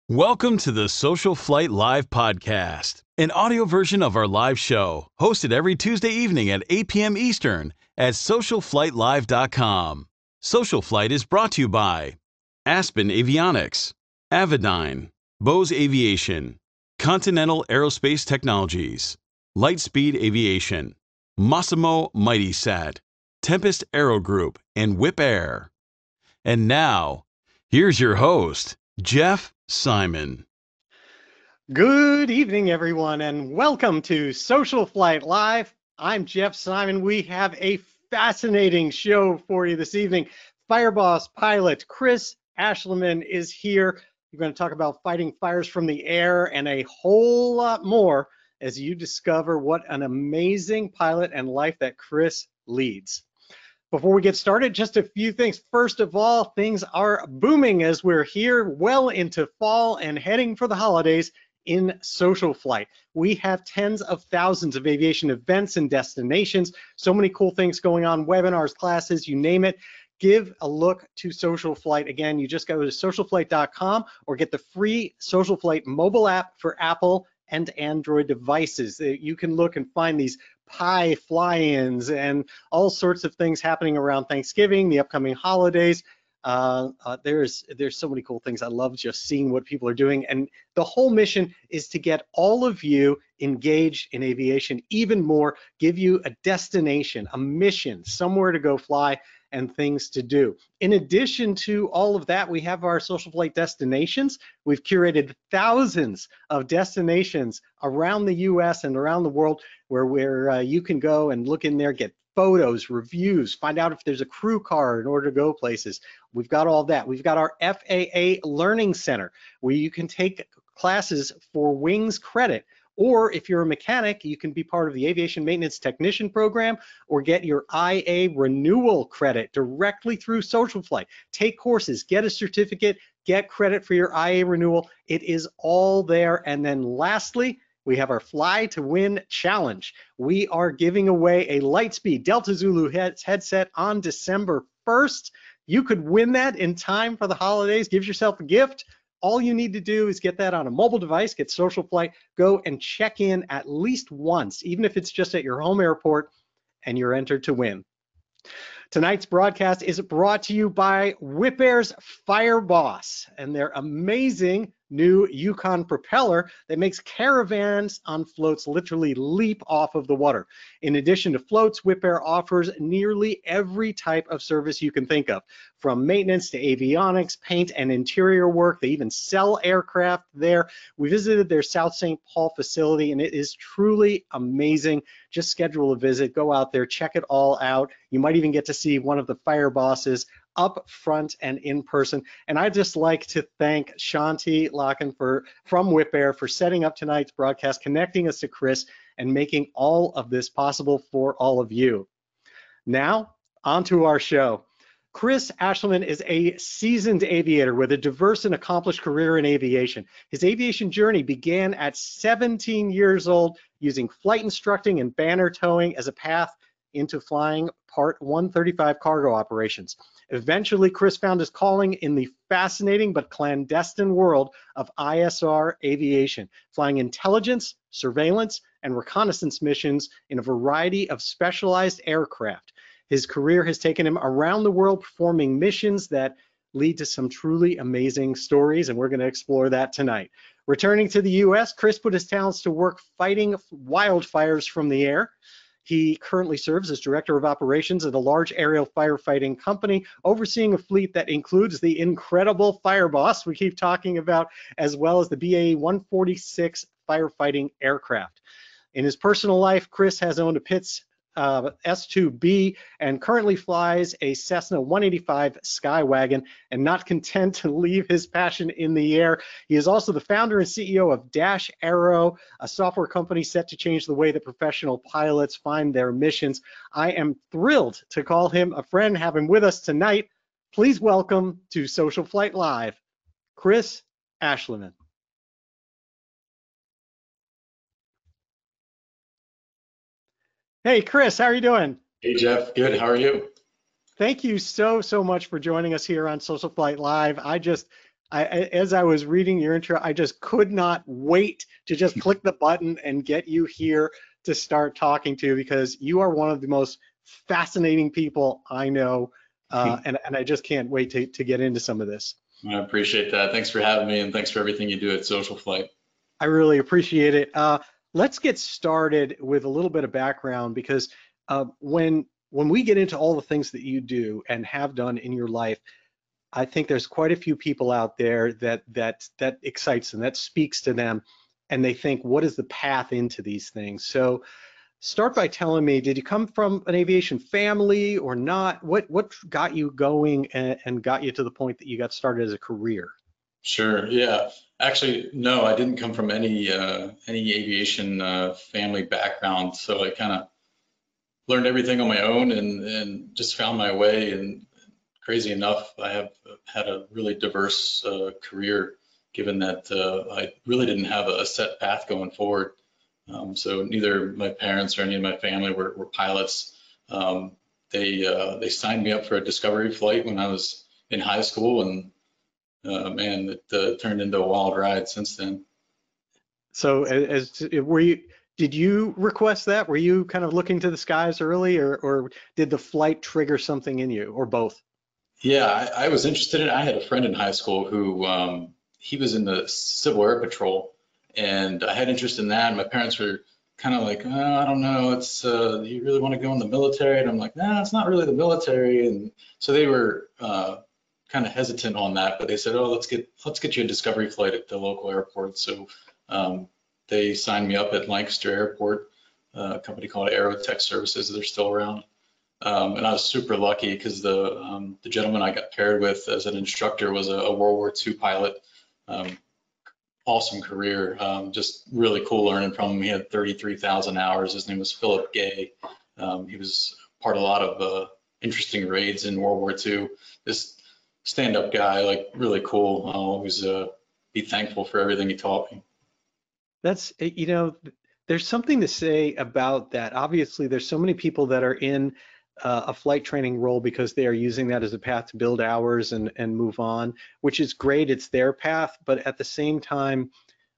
Welcome to the Social Flight Live podcast, an audio version of our live show, hosted every Tuesday evening at 8 p.m. Eastern at socialflightlive.com. Social Flight is brought to you by Aspen Avionics, Avidyne, Bose Aviation, Continental Aerospace Technologies, Lightspeed Aviation, Massimo Mighty Sat, Tempest Aero Group, and Whip Air. And now, here's your host, Jeff Simon. Good evening, everyone, and welcome to Social Flight Live. I'm Jeff Simon. We have a fascinating show for you this evening. Fireboss pilot Chris Ashleman is here. We're going to talk about fighting fires from the air and a whole lot more as you discover what an amazing pilot and life that Chris leads. Before we get started, just a few things. First of all, things are booming as we're here well into fall and heading for the holidays in Social Flight. We have tens of thousands of aviation events and destinations, so many cool things going on, webinars, classes, you name it. Give a look to Social Flight. Again, you just go to socialflight.com or get the free Social Flight mobile app for Apple and Android devices. You can look and find these pie fly-ins and all sorts of things happening around Thanksgiving, the upcoming holidays. There's so many cool things. I love just seeing what people are doing, and the whole mission is to get all of you engaged in aviation even more, give you a destination, a mission, somewhere to go fly and things to do. In addition to all of that, we have our Social Flight destinations. We've curated thousands of destinations around the US and around the world where you can go and look in there, get photos, reviews, find out if there's a crew car in order to go places. We've got all that. We've got our FAA Learning Center where you can take classes for wings credit. Or if you're a mechanic, you can be part of the Aviation Maintenance Technician Program or get your IA renewal credit directly through Social Flight. Take courses, get a certificate, get credit for your IA renewal. It is all there. And then lastly, we have our Fly to Win Challenge. We are giving away a Lightspeed Delta Zulu headset on December 1st. You could win that in time for the holidays. Give yourself a gift. All you need to do is get that on a mobile device, get Social Flight, go and check in at least once, even if it's just at your home airport, and you're entered to win. Tonight's broadcast is brought to you by Whip Air's Fireboss and their amazing new Yukon propeller that makes caravans on floats literally leap off of the water. In addition to floats, Whip Air offers nearly every type of service you can think of, from maintenance to avionics, paint and interior work. They even sell aircraft there. We visited their South St. Paul facility and it is truly amazing. Just schedule a visit, go out there, check it all out. You might even get to see one of the fire bosses up front and in person. And I'd just like to thank Shanti Lakan from Whip Air for setting up tonight's broadcast, connecting us to Chris, and making all of this possible for all of you. Now, on to our show. Chris Ashleman is a seasoned aviator with a diverse and accomplished career in aviation. His aviation journey began at 17 years old using flight instructing and banner towing as a path into flying Part 135 cargo operations. Eventually, Chris found his calling in the fascinating but clandestine world of ISR aviation, flying intelligence, surveillance, and reconnaissance missions in a variety of specialized aircraft. His career has taken him around the world performing missions that lead to some truly amazing stories, and we're going to explore that tonight. Returning to the US, Chris put his talents to work fighting wildfires from the air. He currently serves as Director of Operations at a large aerial firefighting company, overseeing a fleet that includes the incredible Fireboss we keep talking about, as well as the BAE 146 firefighting aircraft. In his personal life, Chris has owned a Pitts S2B and currently flies a Cessna 185 Skywagon, and not content to leave his passion in the air, he is also the founder and CEO of Dash Aero, a software company set to change the way that professional pilots find their missions. I am thrilled to call him a friend, have him with us tonight. Please welcome to Social Flight Live, Chris Ashleman. Hey, Chris, how are you doing? Hey, Jeff. Good. How are you? Thank you so much for joining us here on Social Flight Live. As I was reading your intro, I just could not wait to just click the button and get you here to start talking to, because you are one of the most fascinating people I know, and I just can't wait to get into some of this. I appreciate that. Thanks for having me, and thanks for everything you do at Social Flight. I really appreciate it. Let's get started with a little bit of background, because when we get into all the things that you do and have done in your life, I think there's quite a few people out there that excites them, that speaks to them, and they think, what is the path into these things? So start by telling me, did you come from an aviation family or not? What got you going and got you to the point that you got started as a career? Sure. Yeah. Actually, no, I didn't come from any aviation family background, so I kind of learned everything on my own and just found my way. And crazy enough, I have had a really diverse career, given that I really didn't have a set path going forward. So neither my parents or any of my family were pilots. They signed me up for a discovery flight when I was in high school, and man, it turned into a wild ride since then. So did you request that? Were you kind of looking to the skies early, or did the flight trigger something in you, or both? Yeah, I was interested in it. I had a friend in high school who he was in the Civil Air Patrol, and I had interest in that. And my parents were kind of like, oh, I don't know, it's you really want to go in the military? And I'm like, nah, it's not really the military. And so they were kind of hesitant on that, but they said, oh, let's get you a discovery flight at the local airport. So they signed me up at Lancaster Airport, a company called Aerotech Services. They're still around. And I was super lucky because the gentleman I got paired with as an instructor was a World War II pilot. Awesome career, just really cool learning from him. He had 33,000 hours. His name was Philip Gay. He was part of a lot of interesting raids in World War II. This stand-up guy, like really cool. I'll always be thankful for everything he taught me. That's, there's something to say about that. Obviously, there's so many people that are in a flight training role because they are using that as a path to build hours and move on, which is great. It's their path. But at the same time,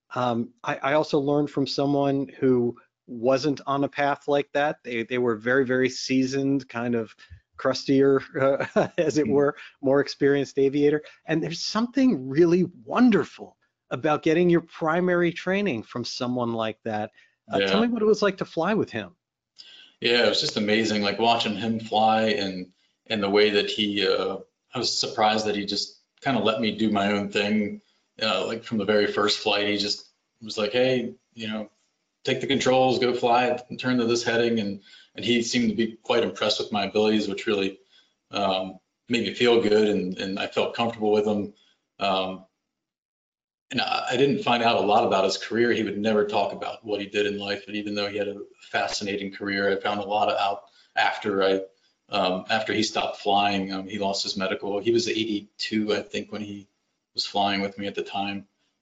I also learned from someone who wasn't on a path like that. They were very, very seasoned, kind of crustier, as it were, more experienced aviator. And there's something really wonderful about getting your primary training from someone like that. Yeah. Tell me what it was like to fly with him. Yeah, it was just amazing, like watching him fly and the way that he, I was surprised that he just kind of let me do my own thing. Like from the very first flight, he just was like, hey, take the controls, go fly, and turn to this heading. And he seemed to be quite impressed with my abilities, which really made me feel good, and I felt comfortable with him. And I didn't find out a lot about his career. He would never talk about what he did in life. And even though he had a fascinating career, I found a lot out after after he stopped flying. He lost his medical. He was 82, I think, when he was flying with me at the time.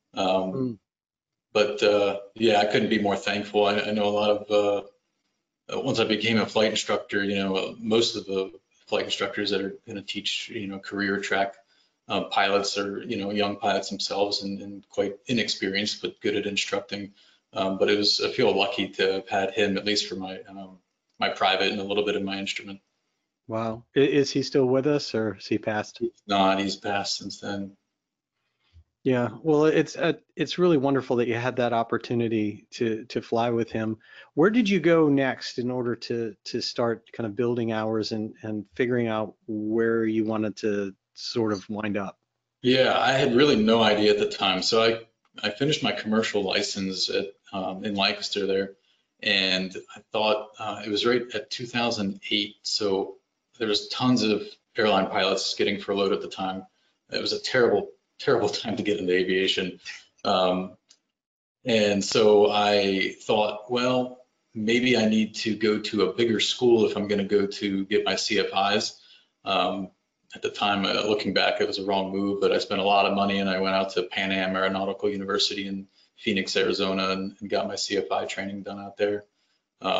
But yeah, I couldn't be more thankful. I know a lot of, once I became a flight instructor, most of the flight instructors that are going to teach, career track pilots are, young pilots themselves and quite inexperienced, but good at instructing. But I feel lucky to have had him, at least for my private and a little bit of my instrument. Wow. Is he still with us, or has he passed? No, he's passed since then. Yeah, well, it's really wonderful that you had that opportunity to fly with him. Where did you go next in order to start kind of building hours and figuring out where you wanted to sort of wind up? Yeah, I had really no idea at the time. So I finished my commercial license in Lancaster there, and I thought it was right at 2008. So there was tons of airline pilots getting furloughed at the time. It was a terrible time to get into aviation. And so I thought, well, maybe I need to go to a bigger school if I'm going to go to get my CFIs. At the time, looking back, it was a wrong move, but I spent a lot of money and I went out to Pan Am Aeronautical University in Phoenix, Arizona, and got my CFI training done out there.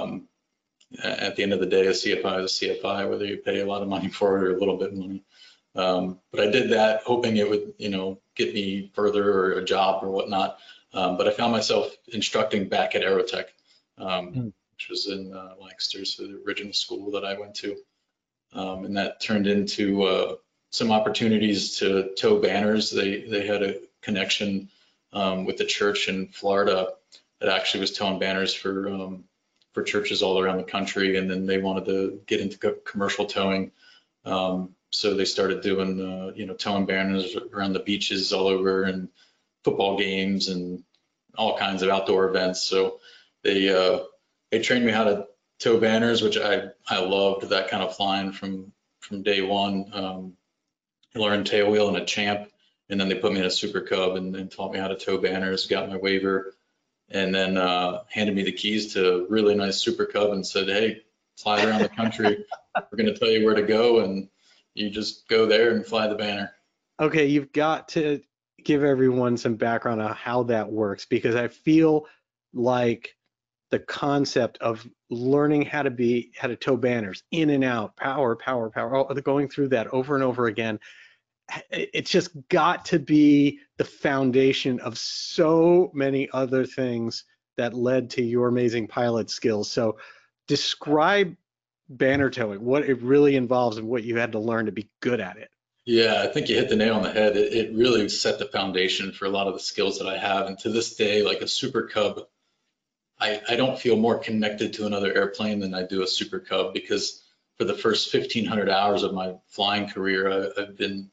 At the end of the day, a CFI is a CFI, whether you pay a lot of money for it or a little bit of money. But I did that hoping it would, get me further or a job or whatnot. But I found myself instructing back at Aerotech, which was in Lancaster, so the original school that I went to. And that turned into some opportunities to tow banners. They had a connection with the church in Florida that actually was towing banners for churches all around the country, and then they wanted to get into commercial towing. So they started doing, towing banners around the beaches all over and football games and all kinds of outdoor events. So they trained me how to tow banners, which I loved that kind of flying from day one. I learned tailwheel and a champ, and then they put me in a Super Cub and taught me how to tow banners, got my waiver, and then handed me the keys to a really nice Super Cub and said, hey, fly it around the country. We're going to tell you where to go, and you just go there and fly the banner. Okay, you've got to give everyone some background on how that works, because I feel like the concept of learning how to tow banners in and out, power, going through that over and over again, it's just got to be the foundation of so many other things that led to your amazing pilot skills. So describe banner towing, what it really involves and what you had to learn to be good at it. Yeah, I think you hit the nail on the head. It really set the foundation for a lot of the skills that I have. And to this day, like a Super Cub, I don't feel more connected to another airplane than I do a Super Cub, because for the first 1,500 hours of my flying career, I've been,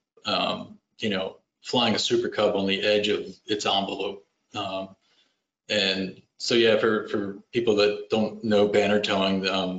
flying a Super Cub on the edge of its envelope. And so, yeah, for people that don't know banner towing,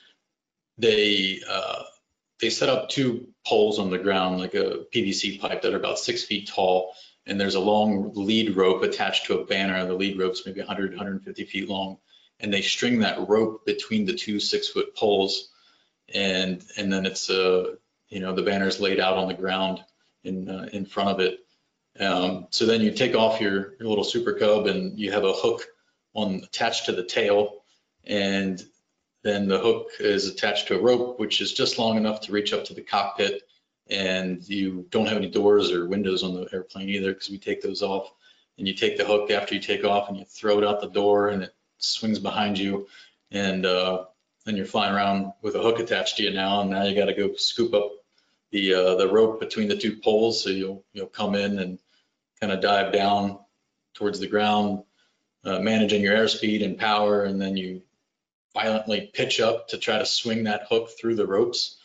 they set up two poles on the ground, like a PVC pipe, that are about 6 feet tall. And there's a long lead rope attached to a banner. The lead rope's maybe 100, 150 feet long. And they string that rope between the two 6-foot poles. And then it's, the banner's laid out on the ground in front of it. So then you take off your little Super Cub, and you have a hook attached to the tail. And then the hook is attached to a rope, which is just long enough to reach up to the cockpit. And you don't have any doors or windows on the airplane either, because we take those off. And you take the hook after you take off, and you throw it out the door, and it swings behind you. And then you're flying around with a hook attached to you now. And now you got to go scoop up the rope between the two poles. So you'll come in and kind of dive down towards the ground, managing your airspeed and power, and then you violently pitch up to try to swing that hook through the ropes.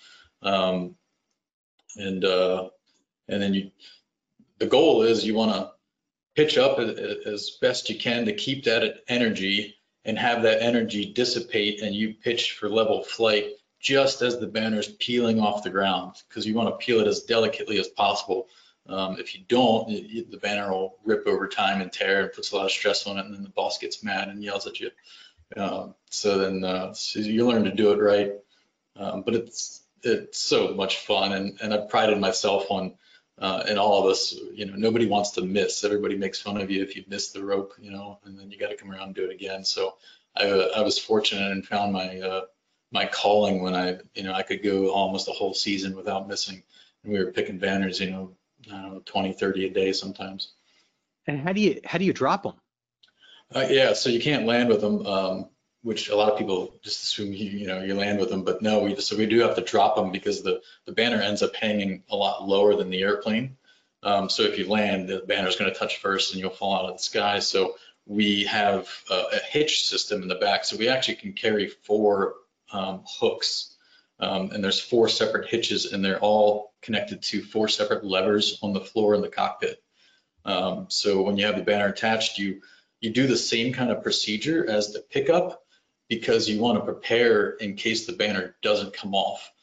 And then the goal is you want to pitch up as best you can to keep that energy and have that energy dissipate, and you pitch for level flight just as the banner's peeling off the ground, because you want to peel it as delicately as possible. If you don't, the banner will rip over time and tear, and puts a lot of stress on it, and then the boss gets mad and yells at you. So you learn to do it right. But it's so much fun, and I've prided myself on, and all of us, nobody wants to miss. Everybody makes fun of you if you miss the rope, and then you got to come around and do it again. So I was fortunate and found my calling when I could go almost a whole season without missing. And we were picking banners, I don't know, 20, 30 a day sometimes. And how do you drop them? Yeah, so you can't land with them, which a lot of people just assume you land with them, but no, we do have to drop them, because the banner ends up hanging a lot lower than the airplane. So if you land, the banner is going to touch first, and you'll fall out of the sky. So we have a hitch system in the back, so we actually can carry 4 hooks, and there's 4 separate hitches, and they're all connected to 4 separate levers on the floor in the cockpit. So when you have the banner attached, you do the same kind of procedure as the pickup, because you want to prepare in case the banner doesn't come off.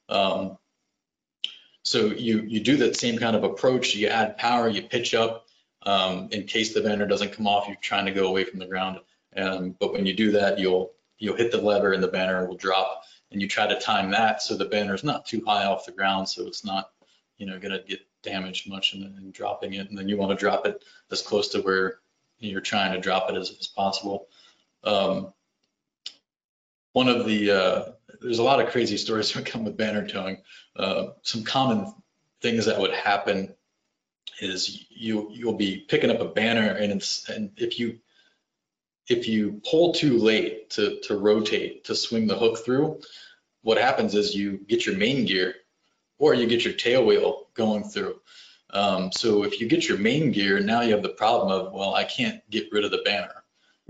So you do that same kind of approach. You add power, you pitch up in case the banner doesn't come off. You're trying to go away from the ground. But when you do that, you'll hit the lever and the banner will drop. And you try to time that so the banner is not too high off the ground, so it's not going to get damaged much in dropping it. And then you want to drop it as close to where you're trying to drop it as possible. There's a lot of crazy stories that come with banner towing. Some common things that would happen is you'll be picking up a banner, and if you pull too late to rotate to swing the hook through, what happens is you get your main gear or you get your tail wheel going through. So if you get your main gear, now you have the problem of, well, I can't get rid of the banner.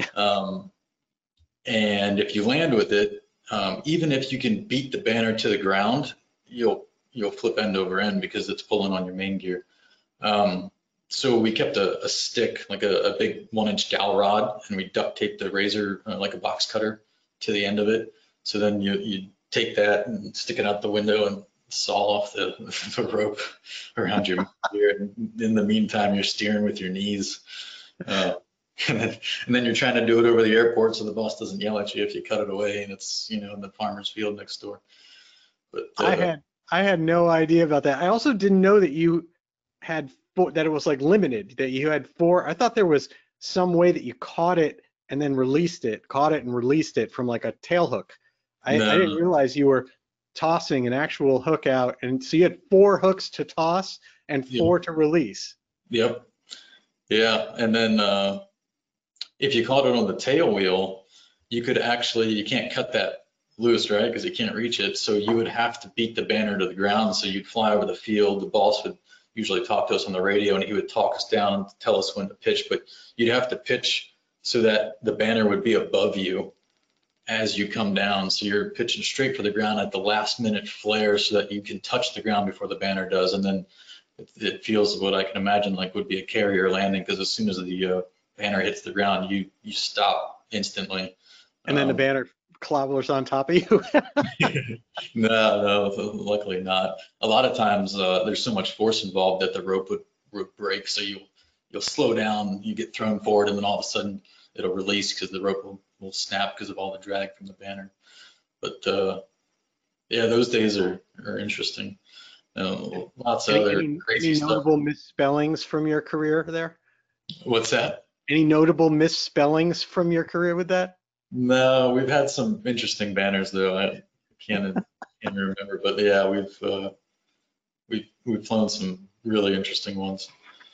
And if you land with it, even if you can beat the banner to the ground, you'll flip end over end because it's pulling on your main gear. So we kept a stick, like a big 1-inch dowel rod, and we duct taped the razor like a box cutter to the end of it. So then you take that and stick it out the window and saw off the rope around your gear. And in the meantime, you're steering with your knees. And then you're trying to do it over the airport so the boss doesn't yell at you if you cut it away and it's, in the farmer's field next door. But I had no idea about that. I also didn't know that you had that it was like limited, that you had 4. I thought there was some way that you caught it and then released it, from like a tail hook. I didn't realize you were tossing an actual hook out, and so you had 4 hooks to toss and 4 to release. Yep. Yeah, and then if you caught it on the tail wheel, you can't cut that loose, right? Because you can't reach it. So you would have to beat the banner to the ground. So you'd fly over the field. The boss would usually talk to us on the radio, and he would talk us down and tell us when to pitch. But you'd have to pitch so that the banner would be above you as you come down. So you're pitching straight for the ground at the last minute flare so that you can touch the ground before the banner does. And then it feels what I can imagine like would be a carrier landing, because as soon as the banner hits the ground, you stop instantly. And then the banner clobblers on top of you. No, luckily not. A lot of times there's so much force involved that the rope would break. So you'll slow down, you get thrown forward, and then all of a sudden it'll release because the rope will snap because of all the drag from the banner. But yeah, those days are interesting. Lots of other crazy stuff. Any notable misspellings from your career there? What's that? Any notable misspellings from your career with that? No, we've had some interesting banners though. I can't remember, but yeah, we've flown some really interesting ones.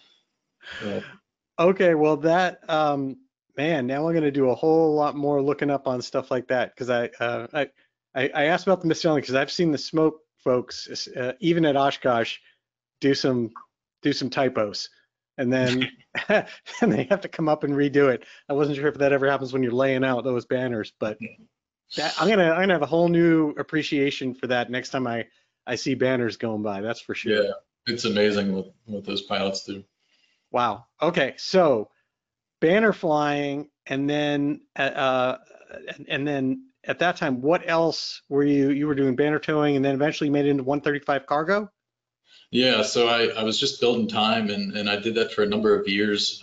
Okay, well that man, now I'm going to do a whole lot more looking up on stuff like that, because I asked about the misspelling because I've seen the smoke folks even at Oshkosh do some typos, and then and they have to come up and redo it. I wasn't sure if that ever happens when you're laying out those banners, but I'm gonna have a whole new appreciation for that next time I see banners going by. That's for sure. Yeah, it's amazing what those pilots do. Wow. Okay, so banner flying, and then at that time, what else were you were doing? Banner towing, and then eventually made it into 135 cargo? Yeah, so I was just building time, and I did that for a number of years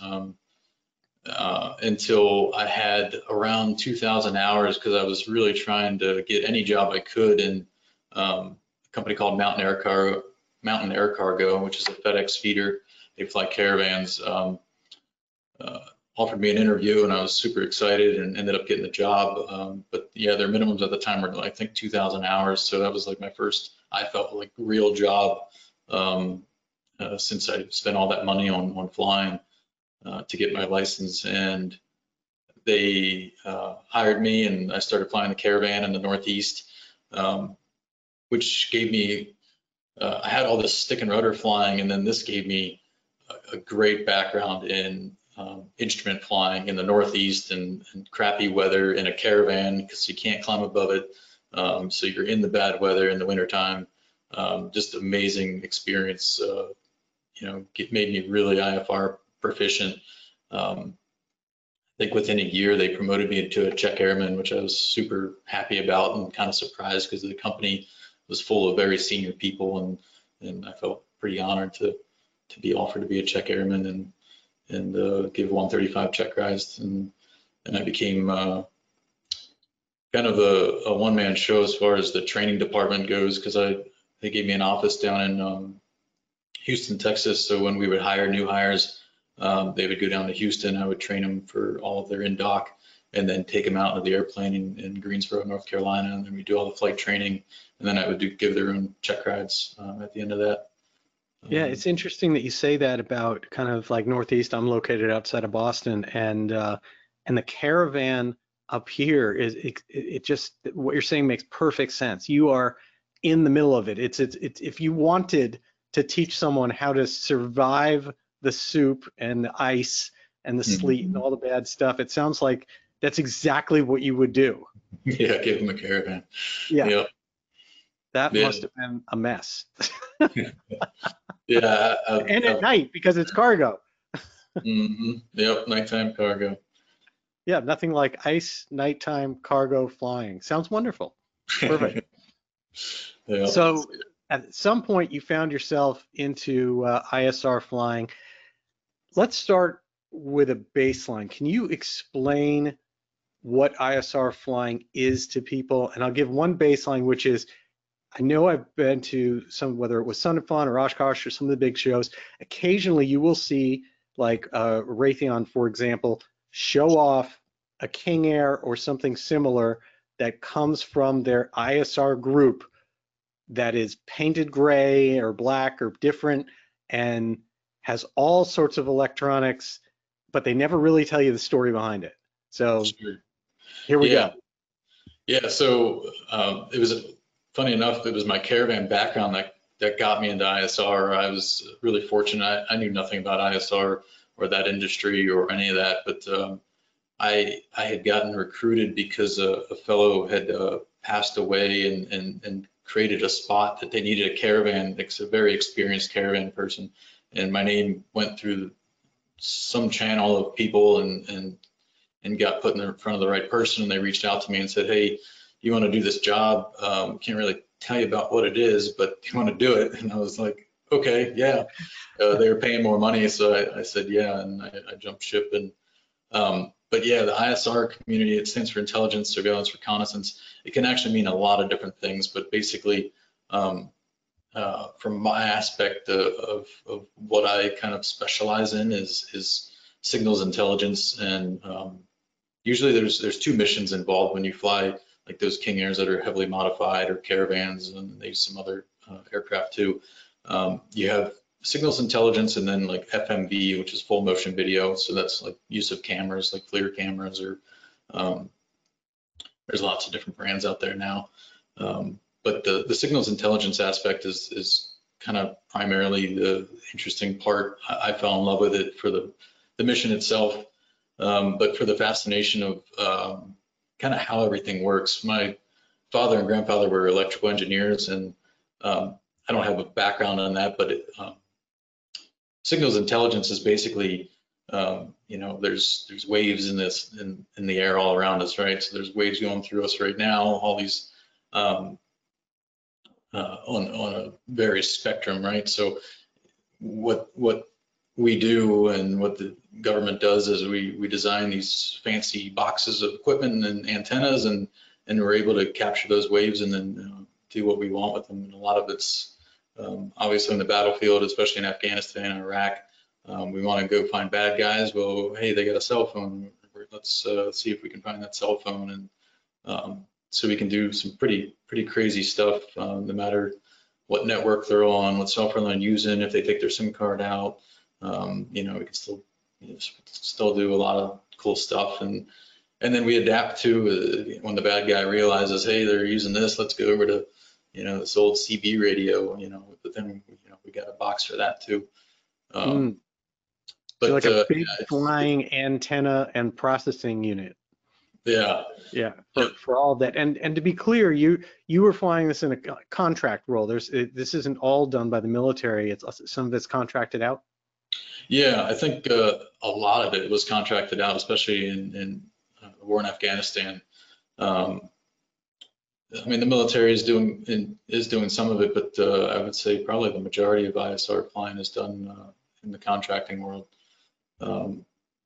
until I had around 2,000 hours, because I was really trying to get any job I could in a company called Mountain Air Cargo, which is a FedEx feeder. They fly caravans. Offered me an interview, and I was super excited and ended up getting the job. But yeah, their minimums at the time were I think 2,000 hours. So that was like my first, I felt like, real job since I spent all that money on flying to get my license. And they hired me, and I started flying the Caravan in the Northeast, which gave me, I had all this stick and rudder flying, and then this gave me a great background in instrument flying in the Northeast and crappy weather in a Caravan, because you can't climb above it. So you're in the bad weather in the wintertime. Just amazing experience. Made me really IFR proficient. I think within a year they promoted me to a check airman, which I was super happy about and kind of surprised, because the company was full of very senior people, and I felt pretty honored to be offered to be a check airman and give 135 check rides, and I became kind of a one-man show as far as the training department goes, because they gave me an office down in Houston, Texas. So when we would hire new hires, they would go down to Houston. I would train them for all of their in-dock, and then take them out of the airplane in Greensboro, North Carolina, and then we do all the flight training, and then I would give their own check rides at the end of that. Yeah, it's interesting that you say that about kind of like Northeast. I'm located outside of Boston, and the caravan up here is it just what you're saying makes perfect sense. You are in the middle of it. It's if you wanted to teach someone how to survive the soup and the ice and the sleet and Mhm. all the bad stuff, it sounds like that's exactly what you would do. Yeah, give them a caravan. Yeah, Yep. that Yeah. must have been a mess. Yeah. And at night because it's cargo. Yep. Nighttime cargo. Yeah, nothing like ice nighttime cargo flying. Sounds wonderful. Perfect. Yep. So at some point you found yourself into ISR flying. Let's start with a baseline. Can you explain what ISR flying is to people? And I'll give one baseline, which is I know I've been to some, whether it was Sun 'n Fun or Oshkosh or some of the big shows. Occasionally, you will see like Raytheon, for example, show off a King Air or something similar that comes from their ISR group that is painted gray or black or different and has all sorts of electronics, but they never really tell you the story behind it. So Sure. here we Yeah. go. Yeah. So it was funny enough. It was my caravan background that got me into ISR. I was really fortunate. I knew nothing about ISR or that industry or any of that, but I had gotten recruited because a fellow had passed away and created a spot that they needed a caravan, a very experienced caravan person, and my name went through some channel of people and got put in front of the right person, and they reached out to me and said, "Hey, you want to do this job? Can't really tell you about what it is, but you want to do it?" And I was like, "Okay, yeah." They were paying more money, so I said, "Yeah," and I jumped ship. And but yeah, the ISR community, it stands for intelligence, surveillance, reconnaissance. It can actually mean a lot of different things, but basically, um, from my aspect of what I kind of specialize in is signals intelligence. And usually there's two missions involved when you fly like those King Airs that are heavily modified or caravans, and they use some other aircraft too. You have signals intelligence and then like FMV, which is full motion video. So that's like use of cameras, like FLIR cameras, or um, there's lots of different brands out there now. But the signals intelligence aspect is kind of primarily the interesting part. I fell in love with it for the mission itself, but for the fascination of kind of how everything works. My father and grandfather were electrical engineers, and I don't have a background on that, but signals intelligence is basically, there's waves in the air all around us, right? So there's waves going through us right now, all these on a various spectrum, right? So what we do and what the government does is we design these fancy boxes of equipment and antennas, and we're able to capture those waves and then do what we want with them. And a lot of it's obviously in the battlefield, especially in Afghanistan and Iraq. We want to go find bad guys. Well, hey, they got a cell phone. Let's see if we can find that cell phone, and so we can do some pretty crazy stuff, no matter what network they're on, what cell phone they're using. If they take their SIM card out, we can still do a lot of cool stuff. And then we adapt to when the bad guy realizes, hey, they're using this. Let's go over to this old CB radio. But then we got a box for that too. Mm. So But like a big yeah, flying antenna and processing unit. yeah, Yeah, yep. for all that. And to be clear, you were flying this in a contract role. This isn't all done by the military. It's some of it's contracted out. Yeah, I think a lot of it was contracted out, especially in the war in Afghanistan. Um, I mean, the military is doing some of it, but I would say probably the majority of ISR flying is done in the contracting world. Um,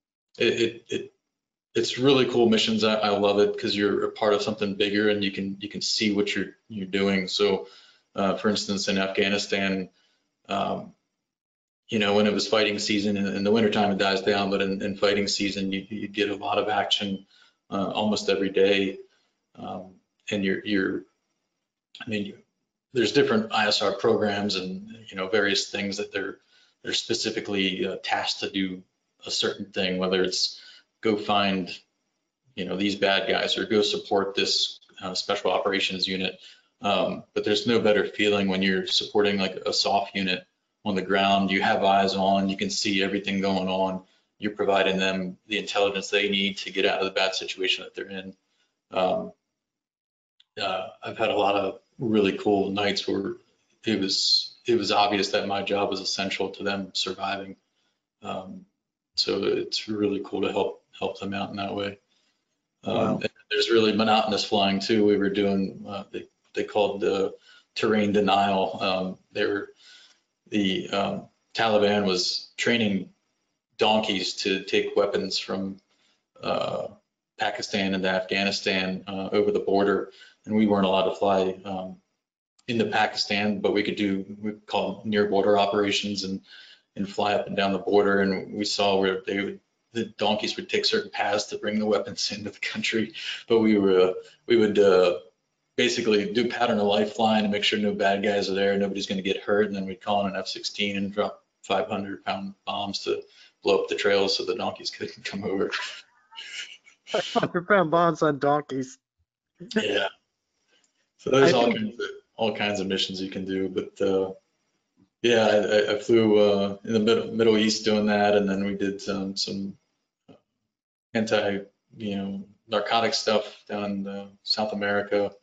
it's really cool missions. I love it because you're a part of something bigger and you can see what you're doing. So, for instance, in Afghanistan, um, when it was fighting season in the wintertime, it dies down, but in fighting season, you get a lot of action almost every day. And I mean, there's different ISR programs and, various things that they're specifically tasked to do a certain thing, whether it's go find, these bad guys or go support this special operations unit. But there's no better feeling when you're supporting like a soft unit on the ground. You have eyes on, you can see everything going on. You're providing them the intelligence they need to get out of the bad situation that they're in. I've had a lot of really cool nights where it was obvious that my job was essential to them surviving. So it's really cool to help them out in that way. Wow. There's really monotonous flying too. We were doing they called the terrain denial. The Taliban was training donkeys to take weapons from Pakistan and Afghanistan over the border, and we weren't allowed to fly into Pakistan, but we call them near border operations and fly up and down the border. And we saw where the donkeys would take certain paths to bring the weapons into the country, but we would basically do pattern of life flying to make sure no bad guys are there, nobody's going to get hurt, and then we'd call in an F-16 and drop 500-pound bombs to blow up the trails so the donkeys couldn't come over. 500-pound bombs on donkeys. Yeah. So there's all kinds of missions you can do, but yeah, I flew in the Middle East doing that, and then we did some anti, narcotic stuff down in South America.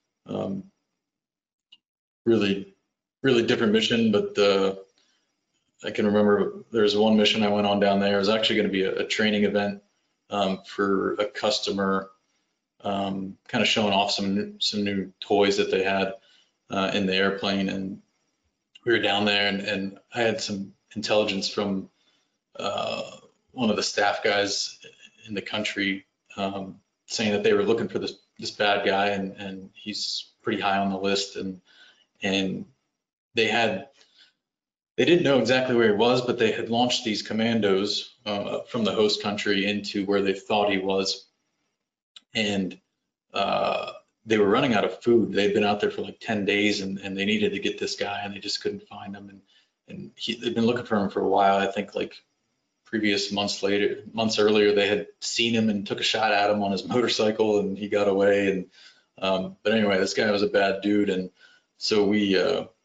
Really, really different mission, but I can remember there was one mission I went on down there. It was actually going to be a training event for a customer, kind of showing off some new toys that they had in the airplane. And we were down there, and I had some intelligence from one of the staff guys in the country saying that they were looking for this bad guy, and he's pretty high on the list. And they didn't know exactly where he was, but they had launched these commandos from the host country into where they thought he was. And they were running out of food. They'd been out there for like 10 days and they needed to get this guy, and they just couldn't find him. And they'd been looking for him for a while. I think like previous months earlier, they had seen him and took a shot at him on his motorcycle, and he got away. And but anyway, this guy was a bad dude. And so me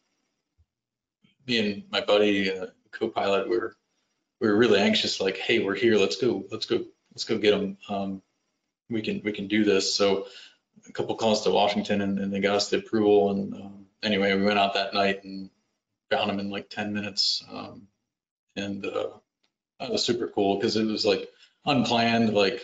and my buddy, co-pilot, we were really anxious, like, hey, we're here, let's go get him. We can do this. So a couple calls to Washington, and they got us the approval. And anyway, we went out that night and found him in like 10 minutes. And that was super cool because it was like unplanned, like,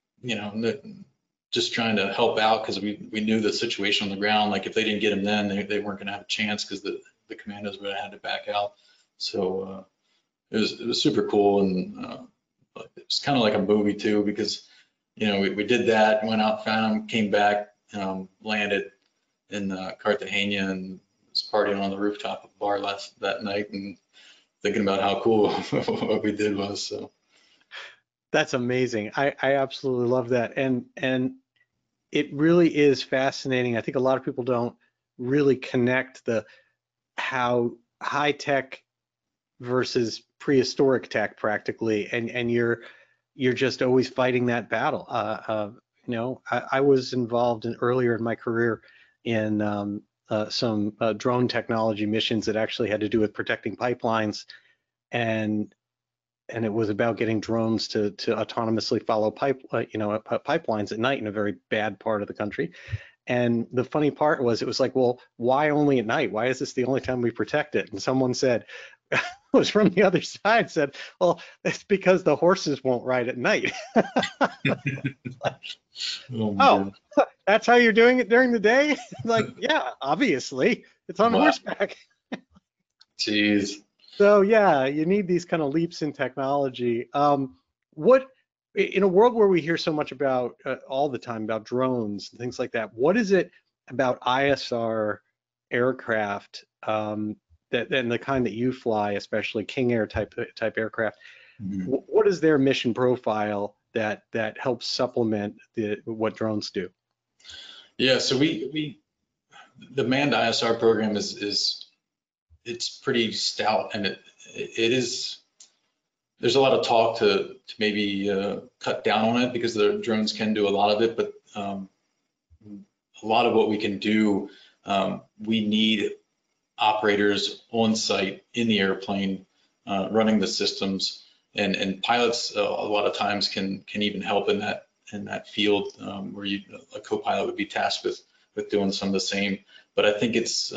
just trying to help out because we knew the situation on the ground. Like if they didn't get him then, they weren't going to have a chance because the commandos would have had to back out. So it was super cool, and it was kind of like a movie too, because we did that, went out, found him, came back, landed in Cartagena, and was partying on the rooftop of the bar that night, and thinking about how cool what we did was. So that's amazing. I absolutely love that, and it really is fascinating. I think a lot of people don't really connect how high tech versus prehistoric tech practically, and you're just always fighting that battle. I was involved earlier in my career in some drone technology missions that actually had to do with protecting pipelines, and it was about getting drones to autonomously follow pipelines at night in a very bad part of the country. And the funny part was, it was like, well, why only at night? Why is this the only time we protect it? And someone said, was from the other side, said, well, it's because the horses won't ride at night. Oh, that's how you're doing it during the day? Like, yeah, obviously, it's on horseback. Jeez. So yeah, you need these kind of leaps in technology. What, in a world where we hear so much about all the time about drones and things like that, what is it about ISR aircraft that, and the kind that you fly, especially King Air type aircraft, what is their mission profile that helps supplement what drones do? Yeah, so we the manned ISR program it's pretty stout, and it is. There's a lot of talk to maybe cut down on it because the drones can do a lot of it, but a lot of what we can do, we need operators on site in the airplane running the systems, and pilots a lot of times can even help in that field where a co-pilot would be tasked with doing some of the same. But I think it's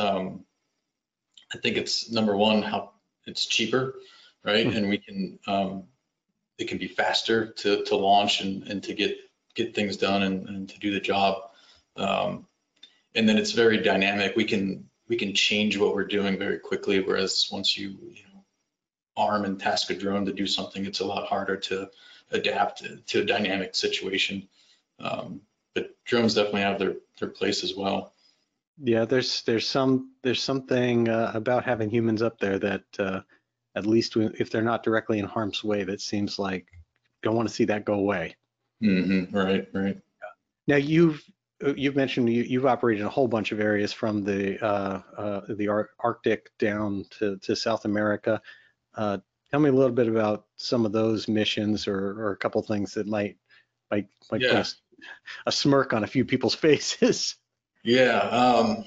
number one, how it's cheaper, right? And we can it can be faster to launch and to get things done and to do the job. And then it's very dynamic. We can change what we're doing very quickly. Whereas once you arm and task a drone to do something, it's a lot harder to adapt to a dynamic situation. But drones definitely have their place as well. Yeah, there's something about having humans up there that at least if they're not directly in harm's way, that seems like don't want to see that go away. Mm-hmm. Right. Now you've mentioned you've operated in a whole bunch of areas from the Arctic down to South America. Tell me a little bit about some of those missions, or a couple things that might put a smirk on a few people's faces. Yeah.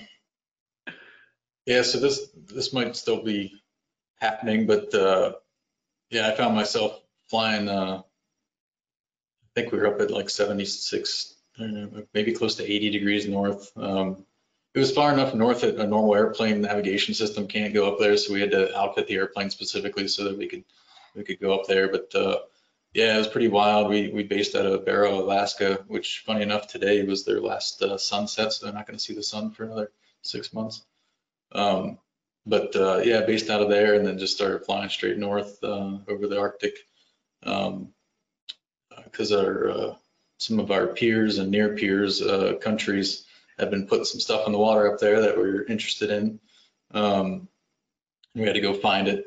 So this might still be happening, but I found myself flying. I think we were up at like 76, maybe close to 80 degrees north. It was far enough north that a normal airplane navigation system can't go up there, so we had to outfit the airplane specifically so that we could go up there. But it was pretty wild. We based out of Barrow, Alaska, which, funny enough, today was their last sunset, so they're not going to see the sun for another 6 months. Based out of there, and then just started flying straight north over the Arctic, because some of our peers and near peers countries have been putting some stuff in the water up there that we're interested in. We had to go find it.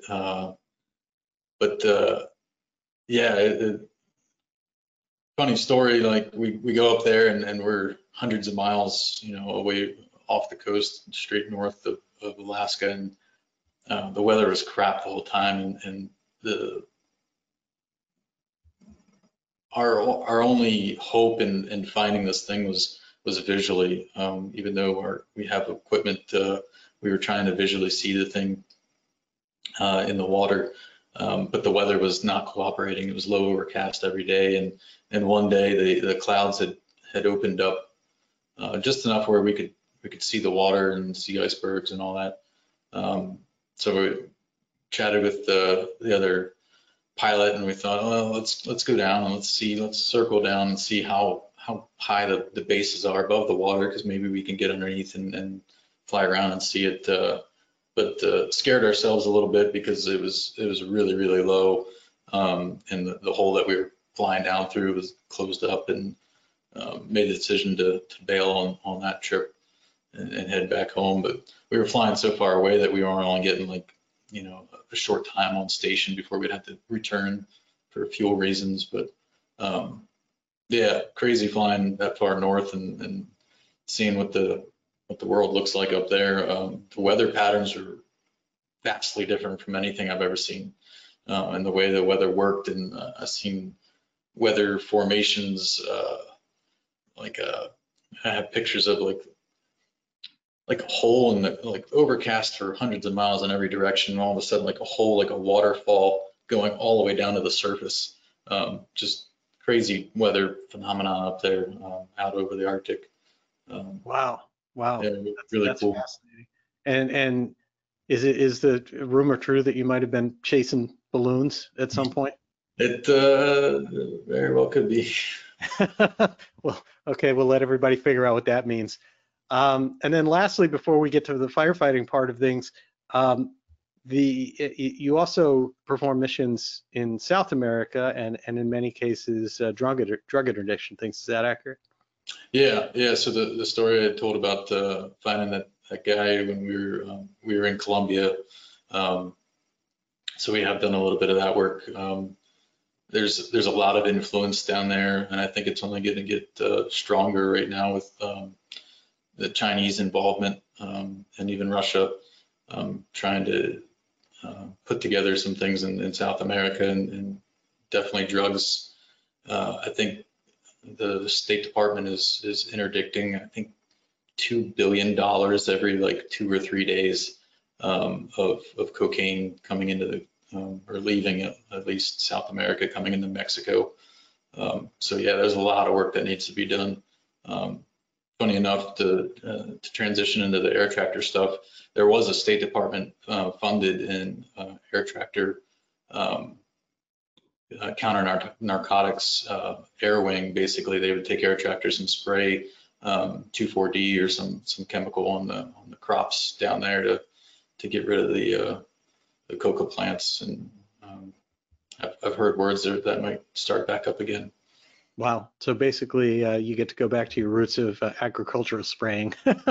Funny story, like we go up there and we're hundreds of miles, away off the coast, straight north of Alaska, and the weather was crap the whole time, and our only hope in finding this thing was visually. Even though we have equipment, we were trying to visually see the thing in the water, but the weather was not cooperating. It was low overcast every day, and one day the clouds had opened up just enough where we could see the water and see icebergs and all that. So we chatted with the other pilot, and we thought, well, let's go down and let's circle down and see how high the bases are above the water, because maybe we can get underneath and fly around and see it. But scared ourselves a little bit because it was really, really low, and the hole that we were flying down through was closed up, and made the decision to bail on that trip and head back home. But we were flying so far away that we were only getting a short time on station before we'd have to return for fuel reasons. But crazy flying that far north and seeing what the world looks like up there. The weather patterns are vastly different from anything I've ever seen, and the way the weather worked. And I've seen weather formations, I have pictures of like a hole in the overcast for hundreds of miles in every direction, and all of a sudden like a hole, like a waterfall going all the way down to the surface. Just crazy weather phenomenon up there, out over the Arctic. Wow. Yeah, really That's cool. Fascinating. And is the rumor true that you might have been chasing balloons at some point? It very well could be. Well, okay, we'll let everybody figure out what that means. And then lastly, before we get to the firefighting part of things, you also perform missions in South America and in many cases drug interdiction things. Is that accurate? Yeah. So the story I told about finding that guy when we were in Colombia. So we have done a little bit of that work. There's a lot of influence down there, and I think it's only going to get stronger right now with the Chinese involvement, and even Russia, trying to put together some things in South America, and definitely drugs. I think the State Department is interdicting, I think, $2 billion every like 2 or 3 days of cocaine coming into the or leaving at least South America, coming into Mexico. So yeah, there's a lot of work that needs to be done. Funny enough, to transition into the air tractor stuff, there was a State Department funded in air tractor counter narcotics air wing. Basically, they would take air tractors and spray 2,4-D or some chemical on the crops down there to get rid of the coca plants. And I've heard words that might start back up again. Wow. So basically, you get to go back to your roots of agricultural spraying.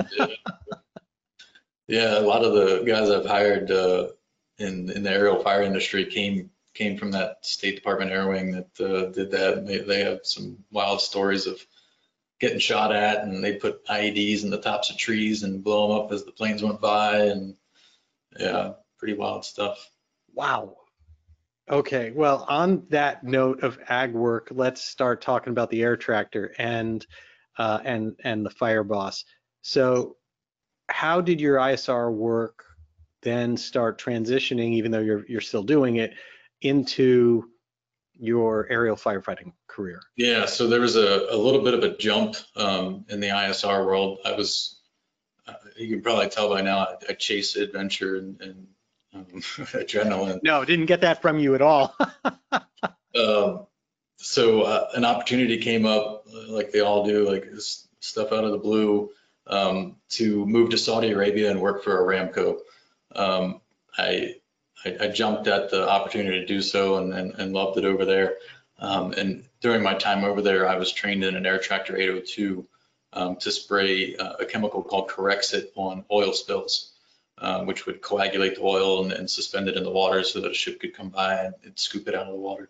Yeah, a lot of the guys I've hired in the aerial fire industry came from that State Department air wing that did that. And they have some wild stories of getting shot at, and they put IEDs in the tops of trees and blow them up as the planes went by, and yeah, pretty wild stuff. Wow. Okay, well, on that note of ag work, let's start talking about the air tractor and the Fireboss. So, how did your ISR work then start transitioning, even though you're still doing it, into your aerial firefighting career? Yeah, so there was a little bit of a jump in the ISR world. You can probably tell by now, I chase adventure and adrenaline. No, didn't get that from you at all. So an opportunity came up, like they all do, like stuff out of the blue, to move to Saudi Arabia and work for Aramco. I jumped at the opportunity to do so and loved it over there. And during my time over there, I was trained in an air tractor 802 to spray a chemical called Corexit on oil spills, which would coagulate the oil and suspend it in the water so that a ship could come by and scoop it out of the water.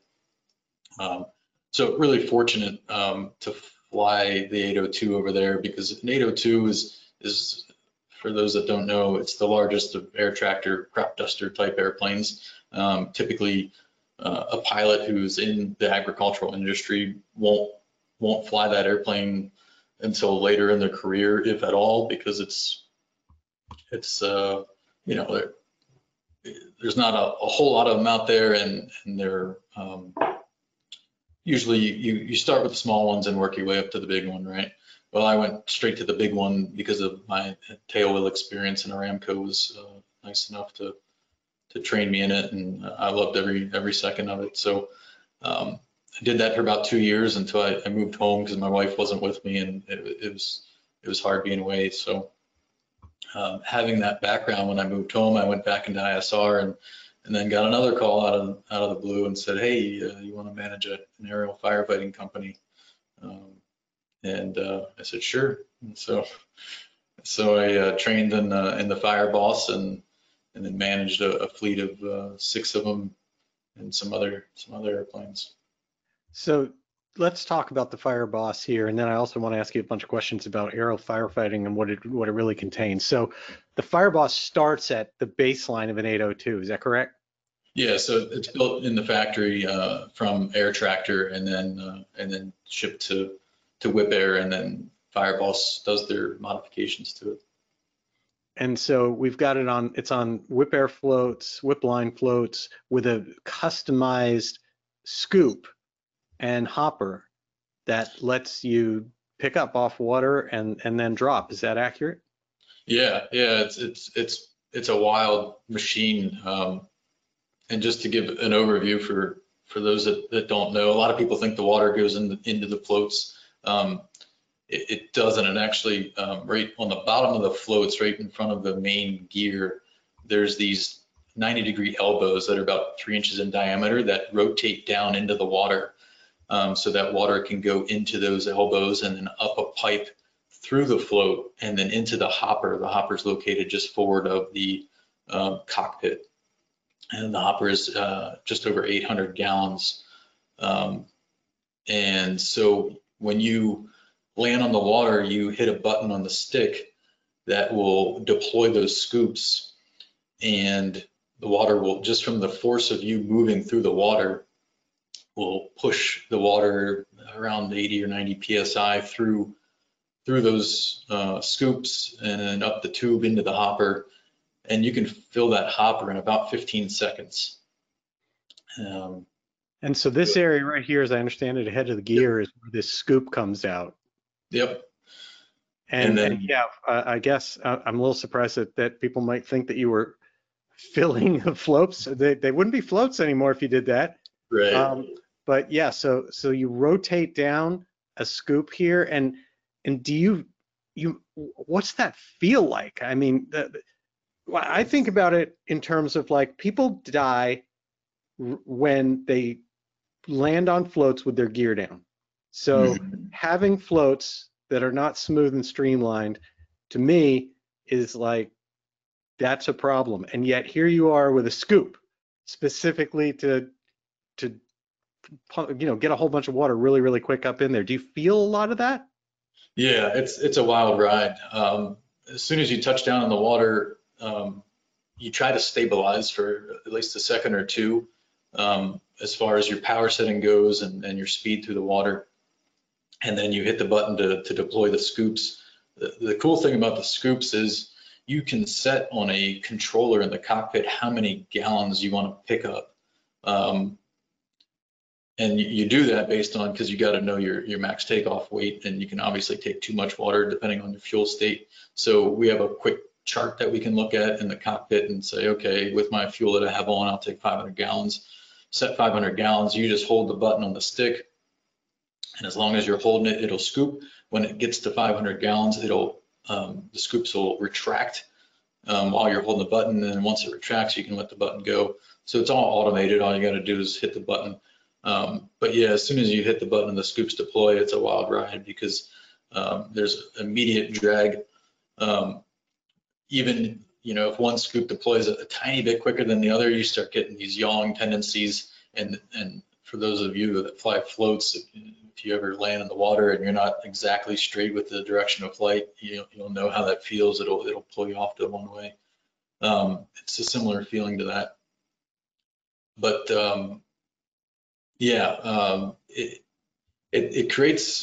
So really fortunate to fly the 802 over there, because an 802 is, for those that don't know, it's the largest of air tractor crop duster type airplanes. Typically, a pilot who's in the agricultural industry won't fly that airplane until later in their career, if at all, because it's you know, there's not a whole lot of them out there, and they're usually you start with the small ones and work your way up to the big one, right? Well, I went straight to the big one because of my tail wheel experience, and Aramco was nice enough to train me in it, and I loved every second of it. So I did that for about 2 years until I moved home, because my wife wasn't with me, and it was hard being away. So having that background, when I moved home, I went back into ISR and then got another call out of the blue and said, "Hey, you want to manage an aerial firefighting company?" And I said, "Sure." And so I trained in the Fireboss and then managed a fleet of 6 of them and some other airplanes. So let's talk about the Fireboss here, and then I also want to ask you a bunch of questions about aerial firefighting and what it really contains. So the Fireboss starts at the baseline of an 802, is that correct? Yeah, so it's built in the factory from air tractor, and then shipped to Whip Air, and then Fireboss does their modifications to it. And so we've got it's on Whip Air floats, Whip Line floats with a customized scoop and hopper that lets you pick up off water and then drop. Is that accurate? Yeah, it's a wild machine. And just to give an overview for those that don't know, a lot of people think the water goes into the floats. It doesn't, and actually right on the bottom of the floats, right in front of the main gear, there's these 90-degree elbows that are about 3 inches in diameter that rotate down into the water, so that water can go into those elbows and then up a pipe through the float and then into the hopper. The hopper is located just forward of the cockpit, and the hopper is just over 800 gallons. And so when you land on the water, you hit a button on the stick that will deploy those scoops, and the water will, just from the force of you moving through the water, will push the water around 80 or 90 psi through those scoops and then up the tube into the hopper, and you can fill that hopper in about 15 seconds. And so this area right here, as I understand it, ahead of the gear, is where this scoop comes out. Yep. And yeah, I guess I'm a little surprised that people might think that you were filling the floats. They wouldn't be floats anymore if you did that. Right. But yeah, so you rotate down a scoop here, and do you what's that feel like? I mean, I think about it in terms of like people die when they land on floats with their gear down. So having floats that are not smooth and streamlined, to me, is like, that's a problem. And yet here you are with a scoop specifically to get a whole bunch of water really, really quick up in there. Do you feel a lot of that? Yeah, it's a wild ride. As soon as you touch down in the water, you try to stabilize for at least a second or two, as far as your power setting goes and your speed through the water. And then you hit the button to deploy the scoops. The cool thing about the scoops is you can set on a controller in the cockpit how many gallons you want to pick up. And you do that based on, because you got to know your max takeoff weight, and you can obviously take too much water depending on your fuel state. So we have a quick chart that we can look at in the cockpit and say, okay, with my fuel that I have on, I'll take 500 gallons. Set 500 gallons, you just hold the button on the stick, and as long as you're holding it, it'll scoop. When it gets to 500 gallons, the scoops will retract while you're holding the button, and then once it retracts, you can let the button go. So it's all automated. All you got to do is hit the button. But yeah, as soon as you hit the button and the scoops deploy, it's a wild ride because there's immediate drag. Even, if one scoop deploys a tiny bit quicker than the other, you start getting these yawing tendencies. And for those of you that fly floats, if you ever land in the water and you're not exactly straight with the direction of flight, you'll know how that feels. It'll pull you off to one way. It's a similar feeling to that. But yeah, it creates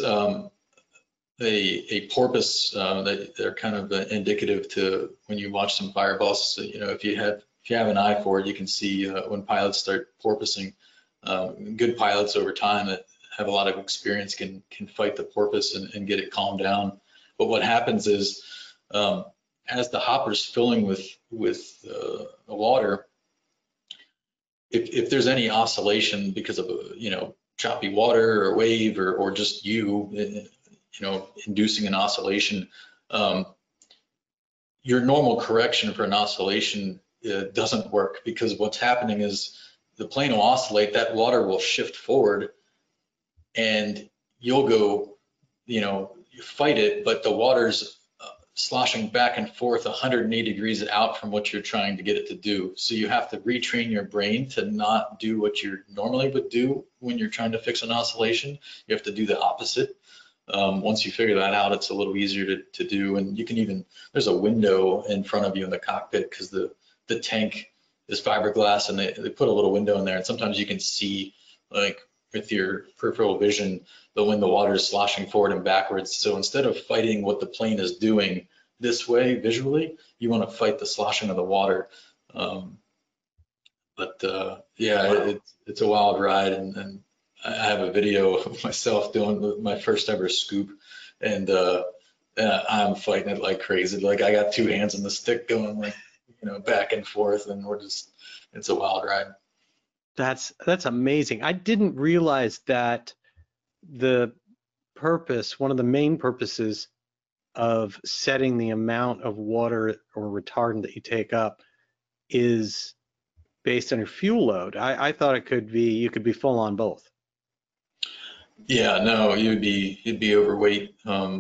a porpoise that they're kind of indicative to when you watch some Fireboss. If you have an eye for it, you can see when pilots start porpoising. Good pilots over time that have a lot of experience can fight the porpoise and get it calmed down. But what happens is, as the hopper's filling with the water, if there's any oscillation because of choppy water or wave or just inducing an oscillation, your normal correction for an oscillation doesn't work, because what's happening is the plane will oscillate, that water will shift forward, and you'll go, you fight it, but the water's sloshing back and forth 180 degrees out from what you're trying to get it to do. So you have to retrain your brain to not do what you normally would do when you're trying to fix an oscillation. You have to do the opposite. Once you figure that out, it's a little easier to do. And you can even, there's a window in front of you in the cockpit, because the tank is fiberglass, and they put a little window in there, and sometimes you can see, like with your peripheral vision, when the water is sloshing forward and backwards. So instead of fighting what the plane is doing this way visually, you want to fight the sloshing of the water. Yeah, it's a wild ride, and I have a video of myself doing my first ever scoop, and I'm fighting it like crazy. Like, I got two hands on the stick going, like, back and forth, and it's a wild ride. That's amazing. I didn't realize that one of the main purposes of setting the amount of water or retardant that you take up is based on your fuel load. I thought you could be full on both. Yeah, no, you'd be overweight.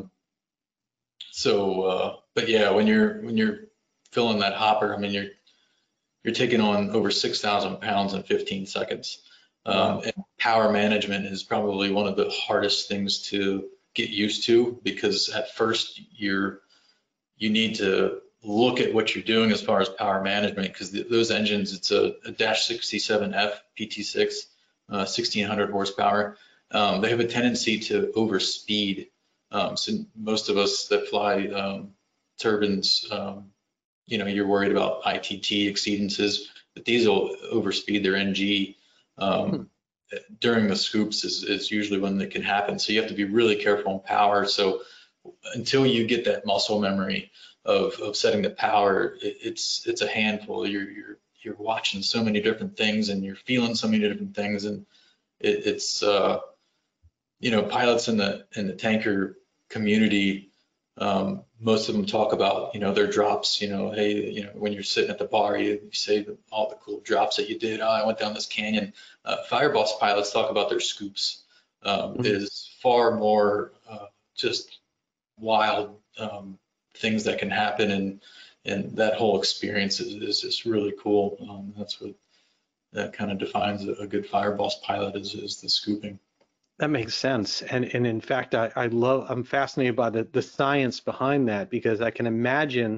But yeah, when you're filling that hopper, I mean, you're taking on over 6,000 pounds in 15 seconds. And power management is probably one of the hardest things to get used to, because at first you need to look at what you're doing as far as power management, because those engines, it's a Dash 67F PT6, 1600 horsepower. They have a tendency to overspeed. So most of us that fly turbines, you're worried about ITT exceedances, but these will overspeed their NG. During the scoops is usually when it can happen. So you have to be really careful on power. So until you get that muscle memory of setting the power, it's a handful. You're watching so many different things, and you're feeling so many different things, and it's pilots in the tanker community, most of them talk about their drops. Hey, when you're sitting at the bar, you say all the cool drops that you did. Oh, I went down this canyon. Fireboss pilots talk about their scoops. Is far more just wild things that can happen, and that whole experience is just really cool. That's what that kind of defines a good Fireboss pilot is the scooping. That makes sense. And in fact, I'm fascinated by the science behind that, because I can imagine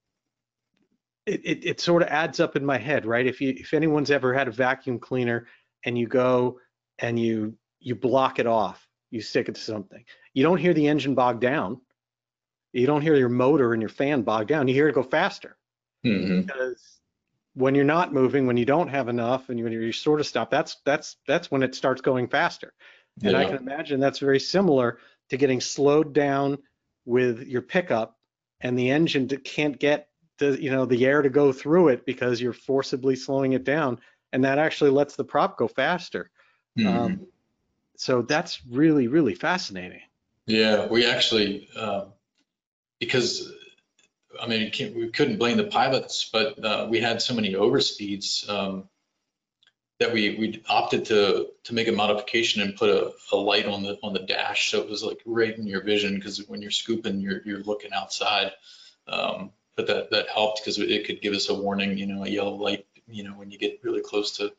it sort of adds up in my head, right? If anyone's ever had a vacuum cleaner and you go and you block it off, you stick it to something, you don't hear the engine bog down. You don't hear your motor and your fan bog down. You hear it go faster. Because when you're not moving, when you don't have enough, and when you're sort of stopped, that's when it starts going faster. And I can imagine that's very similar to getting slowed down with your pickup, and the engine can't get the air to go through it because you're forcibly slowing it down, and that actually lets the prop go faster. So that's really, really fascinating. Yeah, we actually, because we couldn't blame the pilots, but we had so many overspeeds that we opted to make a modification and put a light on the dash, so it was like right in your vision, because when you're scooping, you're looking outside. But that helped, because it could give us a warning, a yellow light, when you get really close to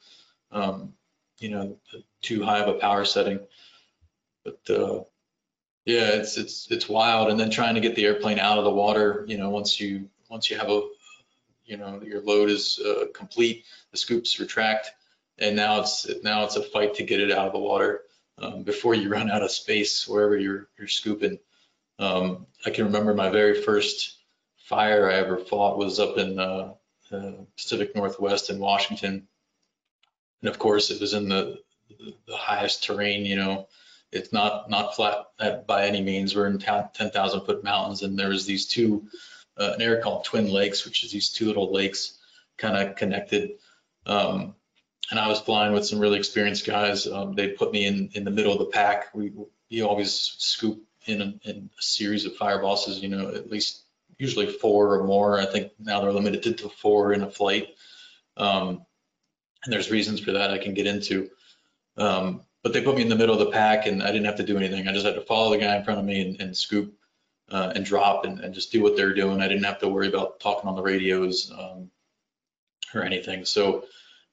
too high of a power setting. But yeah, it's wild. And then trying to get the airplane out of the water, once you have your load is complete, the scoops retract. And now it's a fight to get it out of the water before you run out of space wherever you're scooping. I can remember my very first fire I ever fought was up in the Pacific Northwest in Washington, and of course it was in the highest terrain. It's not flat by any means. We're in 10,000 foot mountains, and there's these two an area called Twin Lakes, which is these two little lakes kind of connected. And I was flying with some really experienced guys. They put me in the middle of the pack. You always scoop in a series of Firebosses, at least usually 4 or more. I think now they're limited to 4 in a flight. And there's reasons for that I can get into. But they put me in the middle of the pack, and I didn't have to do anything. I just had to follow the guy in front of me and scoop and drop and just do what they're doing. I didn't have to worry about talking on the radios or anything. So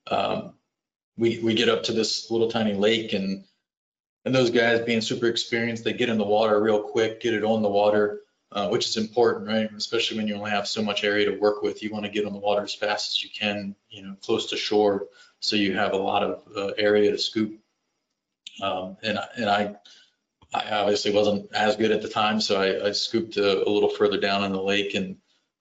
we get up to this little tiny lake, and those guys, being super experienced, they get in the water real quick, get it on the water, which is important, right? Especially when you only have so much area to work with. You want to get on the water as fast as you can, close to shore, so you have a lot of area to scoop. And I obviously wasn't as good at the time, so I scooped a little further down in the lake, and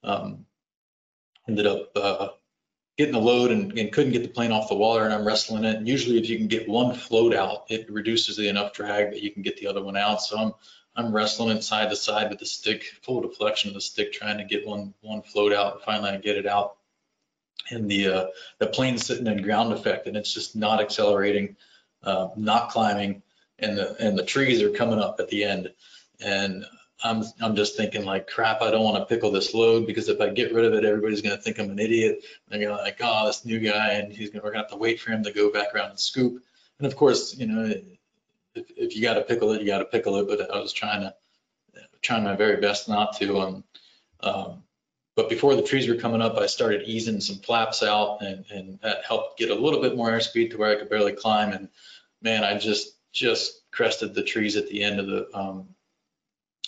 ended up getting the load and couldn't get the plane off the water, and I'm wrestling it. And usually if you can get one float out, it reduces the enough drag that you can get the other one out. So I'm wrestling it side to side with the stick, full deflection of the stick, trying to get one float out. And finally I get it out, and the plane's sitting in ground effect, and it's just not accelerating, not climbing, and the trees are coming up at the end. And I'm just thinking, like, crap, I don't want to pickle this load, because if I get rid of it, everybody's going to think I'm an idiot. They're going to like, oh, this new guy, and we're going to have to wait for him to go back around and scoop. And of course, if you got to pickle it, you got to pickle it. But I was trying my very best not to. But before the trees were coming up, I started easing some flaps out, and that helped get a little bit more airspeed to where I could barely climb. And man, I just crested the trees at the end of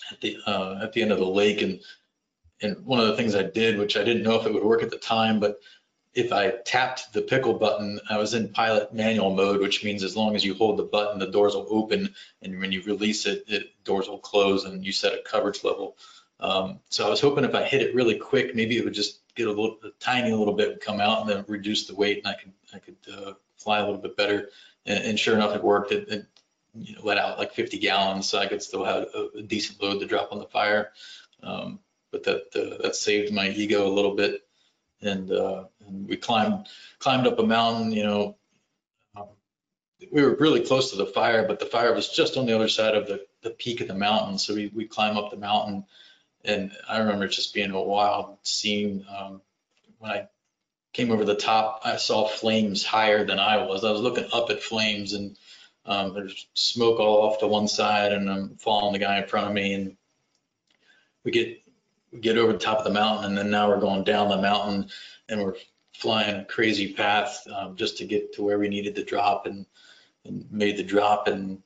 at the end of the lake. And one of the things I did, which I didn't know if it would work at the time, but if I tapped the pickle button, I was in pilot manual mode, which means as long as you hold the button, the doors will open, and when you release it, doors will close, and you set a coverage level. So I was hoping if I hit it really quick, maybe it would just get a tiny little bit would come out and then reduce the weight, and I could fly a little bit better. And sure enough, it worked. It let out like 50 gallons, so I could still have a decent load to drop on the fire. But that saved my ego a little bit. And we climbed up a mountain. We were really close to the fire, but the fire was just on the other side of the peak of the mountain. So we climb up the mountain, and I remember it just being a wild scene. When I came over the top, I saw flames higher than I was. I was looking up at flames, and there's smoke all off to one side, and I'm following the guy in front of me, and we get over the top of the mountain, and then now we're going down the mountain, and we're flying a crazy path just to get to where we needed to drop, and made the drop, and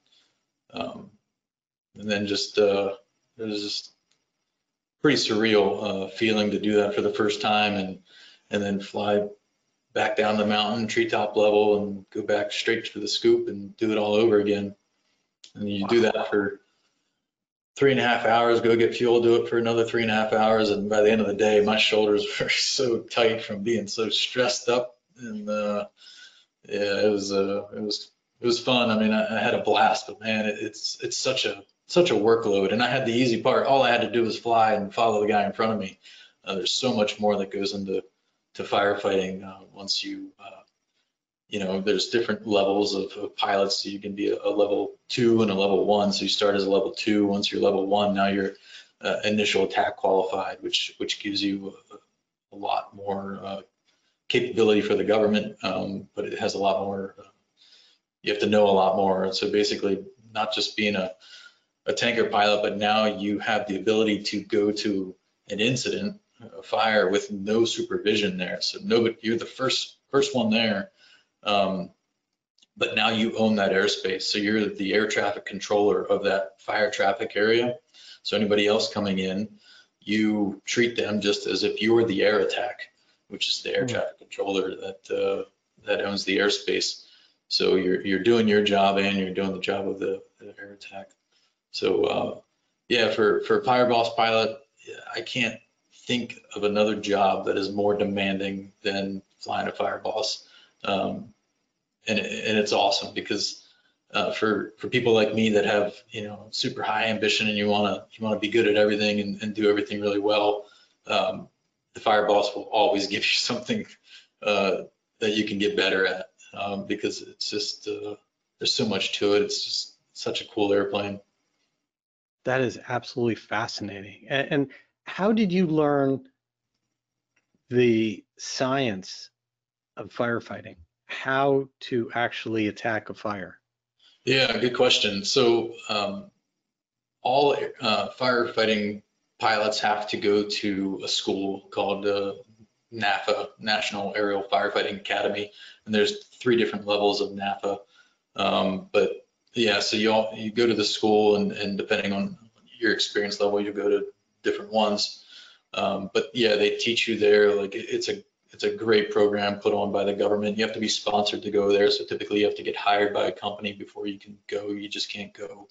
then just it was just pretty surreal feeling to do that for the first time, and then fly back down the mountain, treetop level, and go back straight to the scoop and do it all over again. And you do that for 3.5 hours, go get fuel, do it for another 3.5 hours, and by the end of the day, my shoulders were so tight from being so stressed up. And yeah, it was fun. I mean, I had a blast, but man, it's such a workload. And I had the easy part. All I had to do was fly and follow the guy in front of me. There's so much more that goes into firefighting once there's different levels of pilots. So you can be a level 2 and a level 1. So you start as a level 2. Once you're level 1, now you're initial attack qualified, which gives you a lot more capability for the government, but it has a lot more. You have to know a lot more. And so basically, not just being a tanker pilot, but now you have the ability to go to an incident, a fire, with no supervision there. So you're the first one there. But now you own that airspace. So you're the air traffic controller of that fire traffic area. So anybody else coming in, you treat them just as if you were the air attack, which is the air traffic controller that owns the airspace. So you're doing your job, and you're doing the job of the air attack. So yeah, for Fire Boss pilot, I can't think of another job that is more demanding than flying a Fire Boss. And it's awesome because for people like me that have super high ambition, and you want to be good at everything and do everything really well, the Fire Boss will always give you something that you can get better at, because it's just there's so much to it. It's just such a cool airplane. That is absolutely fascinating. And how did you learn the science of firefighting? How to actually attack a fire? Yeah, good question. So all firefighting pilots have to go to a school called NAFA, National Aerial Firefighting Academy, and there's 3 different levels of NAFA. But yeah, so you go to the school, and depending on your experience level, you go to different ones. But yeah, they teach you there. Like it's a great program put on by the government. You have to be sponsored to go there. So typically you have to get hired by a company before you can go. You just can't go.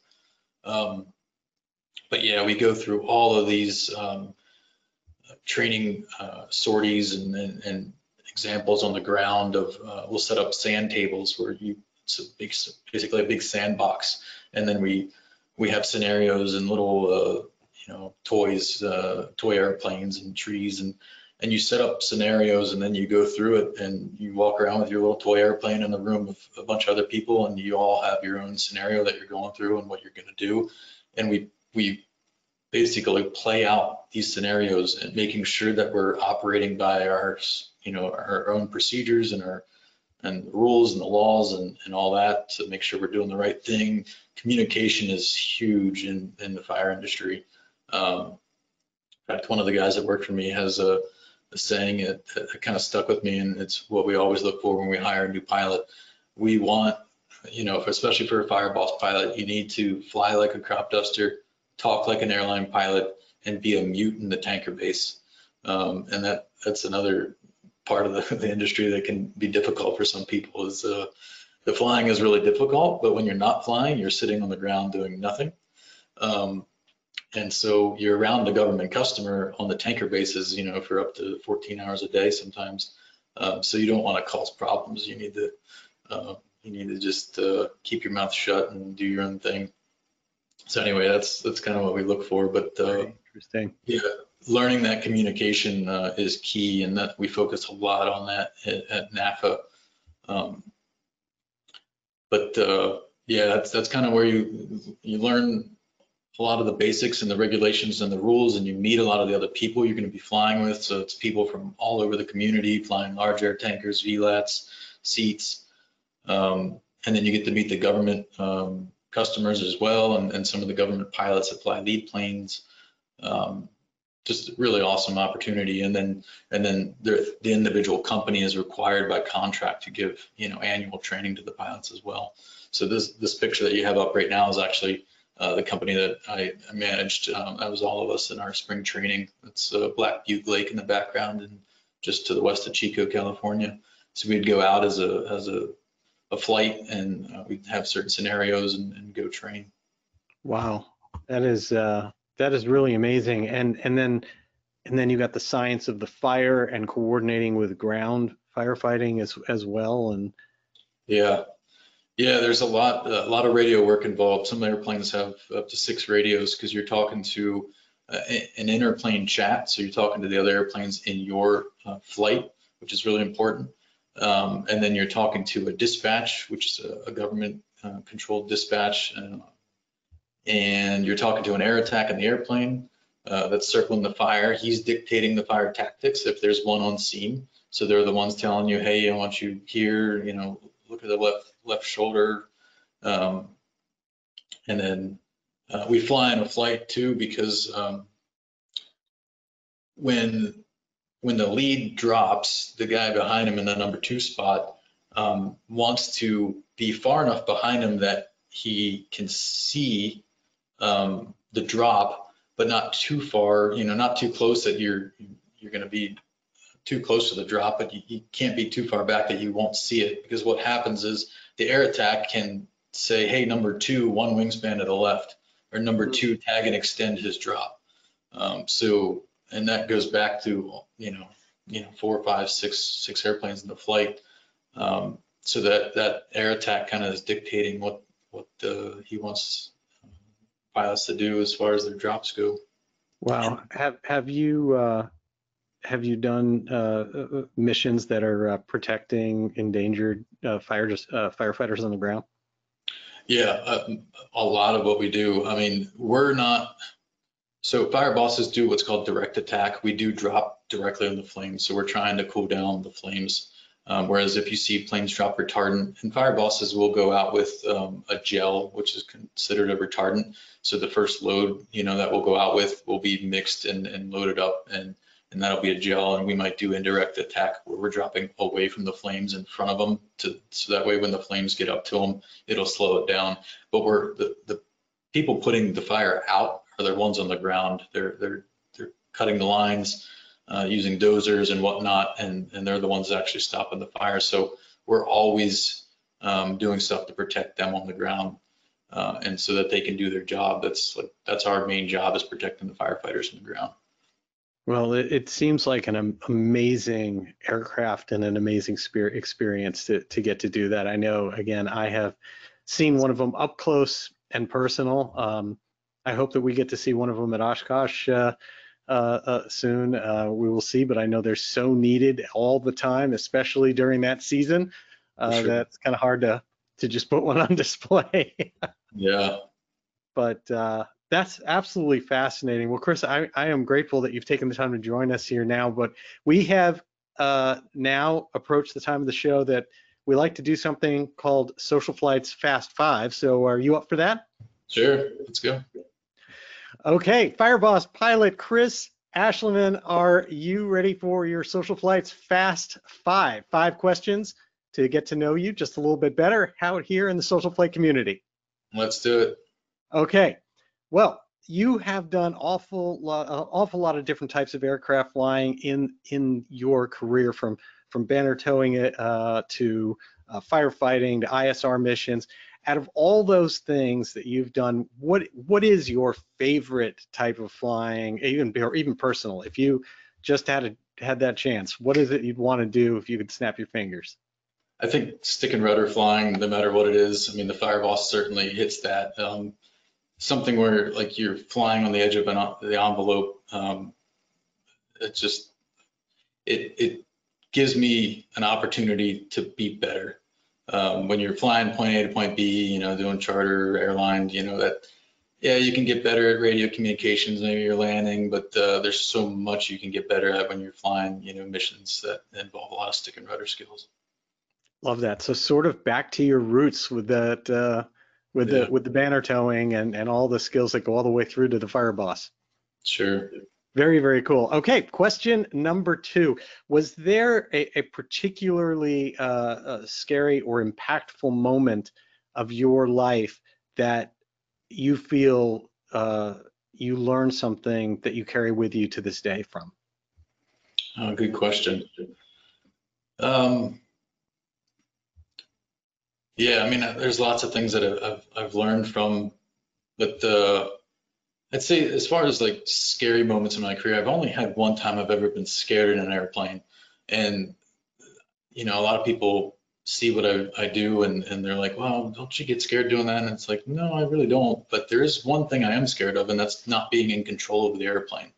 But yeah, we go through all of these training sorties and examples on the ground of we'll set up sand tables where it's basically a big sandbox, and then we have scenarios and little toys, toy airplanes and trees, and you set up scenarios, and then you go through it, and you walk around with your little toy airplane in the room with a bunch of other people, and you all have your own scenario that you're going through and what you're going to do, and we basically play out these scenarios and making sure that we're operating by our own procedures and the rules and the laws and all that to make sure we're doing the right thing. Communication is huge in the fire industry. In fact, one of the guys that worked for me has a saying that kind of stuck with me, and it's what we always look for when we hire a new pilot. We want, especially for a Fire Boss pilot, you need to fly like a crop duster, talk like an airline pilot and be a mute in the tanker base. And that's another part of the industry that can be difficult for some people. Is the flying is really difficult, but when you're not flying, you're sitting on the ground doing nothing. And so you're around the government customer on the tanker bases, you know, for up to 14 hours a day sometimes. So you don't want to cause problems. You need to just keep your mouth shut and do your own thing. So anyway, that's kind of what we look for. But interesting. Yeah, learning that communication is key, and that we focus a lot on that at NAFA. Yeah, that's kind of where you learn a lot of the basics and the regulations and the rules, and you meet a lot of the other people you're going to be flying with. So it's people from all over the community flying large air tankers, VLATs, seats, and then you get to meet the government customers as well, and some of the government pilots that fly lead planes. Just a really awesome opportunity. And then the individual company is required by contract to give, you know, annual training to the pilots as well. So this picture that you have up right now is actually the company that I managed. That was all of us in our spring training. It's Black Butte Lake in the background and just to the west of Chico, California. So we'd go out as a flight, and we'd have certain scenarios and go train. Wow, that is really amazing. And then you got the science of the fire and coordinating with ground firefighting as well. And yeah, there's a lot of radio work involved. Some airplanes have up to 6 radios because you're talking to an interplane chat. So you're talking to the other airplanes in your flight, which is really important. And then you're talking to a dispatch, which is a government controlled dispatch. And you're talking to an air attack in the airplane that's circling the fire. He's dictating the fire tactics if there's one on scene. So they're the ones telling you, hey, I want you here, you know, look at the left shoulder. And then we fly in a flight too, because when the lead drops, the guy behind him in the number 2 spot wants to be far enough behind him that he can see the drop, but not too far, you know, not too close that you're going to be too close to the drop, but you can't be too far back that you won't see it, because what happens is the air attack can say, hey, number 2, 1 wingspan to the left, or number 2, tag and extend his drop. And that goes back to, you know, 4, 5, 6 airplanes in the flight. So that air attack kind of is dictating what he wants pilots to do as far as their drops go. Wow. Have you done missions that are protecting endangered firefighters on the ground? Yeah, a lot of what we do. I mean, so fire bosses do what's called direct attack. We do drop directly on the flames, so we're trying to cool down the flames. Whereas if you see planes drop retardant, and fire bosses will go out with a gel, which is considered a retardant. So the first load, you know, that we'll go out with will be mixed and loaded up, and that'll be a gel. And we might do indirect attack where we're dropping away from the flames in front of them, so that way when the flames get up to them, it'll slow it down. But the people putting the fire out are the ones on the ground. They're cutting the lines, using dozers and whatnot, and they're the ones actually stopping the fire. So we're always doing stuff to protect them on the ground, and so that they can do their job. That's our main job, is protecting the firefighters on the ground. Well, it seems like an amazing aircraft and an amazing experience to get to do that. I know, again, I have seen one of them up close and personal. I hope that we get to see one of them at Oshkosh soon. We will see, but I know they're so needed all the time, especially during that season. Sure. That's kind of hard to just put one on display. Yeah. But that's absolutely fascinating. Well, Chris, I am grateful that you've taken the time to join us here now, but we have now approached the time of the show that we like to do something called Social Flight's Fast Five. So are you up for that? Sure, let's go. Okay, Fireboss pilot Chris Ashleman, are you ready for your Social Flight's Fast Five? 5 questions to get to know you just a little bit better out here in the Social Flight community. Let's do it. Okay, well, you have done awful lot of different types of aircraft flying in your career, from banner towing it to firefighting to ISR missions. Out of all those things that you've done, what is your favorite type of flying, even personal? If you just had that chance, what is it you'd want to do if you could snap your fingers? I think stick and rudder flying, no matter what it is. I mean, the Fireboss certainly hits that. Something where like you're flying on the edge of the envelope. It just it gives me an opportunity to be better. When you're flying point A to point B, you know, doing charter airline, you know, that, yeah, you can get better at radio communications, maybe you're landing, but there's so much you can get better at when you're flying, you know, missions that involve a lot of stick and rudder skills. Love that. So sort of back to your roots with that, with Yeah. the banner towing and all the skills that go all the way through to the Fireboss. Sure. Very, very cool. Okay, question number 2. Was there a particularly scary or impactful moment of your life that you feel you learned something that you carry with you to this day from? Oh, good question. Yeah, I mean, there's lots of things that I've learned from, but I'd say as far as like scary moments in my career, I've only had one time I've ever been scared in an airplane. And, you know, a lot of people see what I do and they're like, well, don't you get scared doing that? And it's like, no, I really don't. But there is one thing I am scared of, and that's not being in control of the airplane.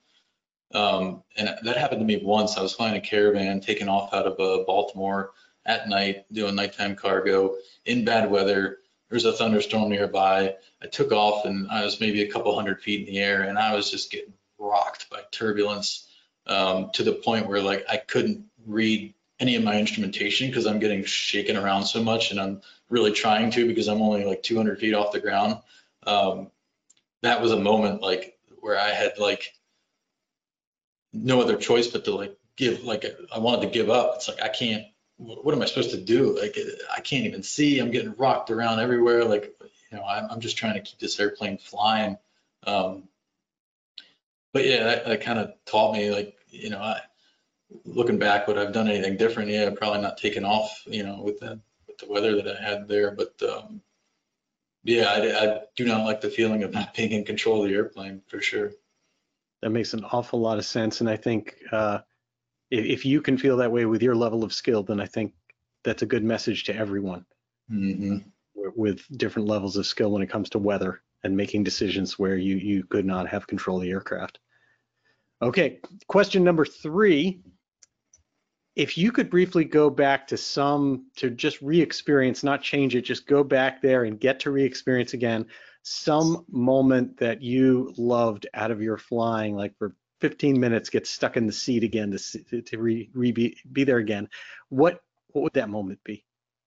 And that happened to me once. I was flying a Caravan taking off out of Baltimore at night, doing nighttime cargo in bad weather. There's a thunderstorm nearby. I took off and I was maybe a couple hundred feet in the air, and I was just getting rocked by turbulence to the point where like I couldn't read any of my instrumentation because I'm getting shaken around so much, and I'm really trying to because I'm only like 200 feet off the ground. That was a moment like where I had like no other choice but to like give, like I wanted to give up. It's like I can't. What am I supposed to do? Like I can't even see. I'm getting rocked around everywhere. Like, you know, I'm just trying to keep this airplane flying. But yeah, that kind of taught me, like, you know, looking back, would I've done anything different? Yeah, probably not taken off, you know, with the weather that I had there. But yeah, I do not like the feeling of not being in control of the airplane, for sure. That makes an awful lot of sense. And I think if you can feel that way with your level of skill, then I think that's a good message to everyone with different levels of skill when it comes to weather and making decisions where you could not have control of the aircraft. Okay, question number 3. If you could briefly go back to just re-experience, not change it, just go back there and get to re-experience again some moment that you loved out of your flying, like for 15 minutes, get stuck in the seat again to be there again, what would that moment be?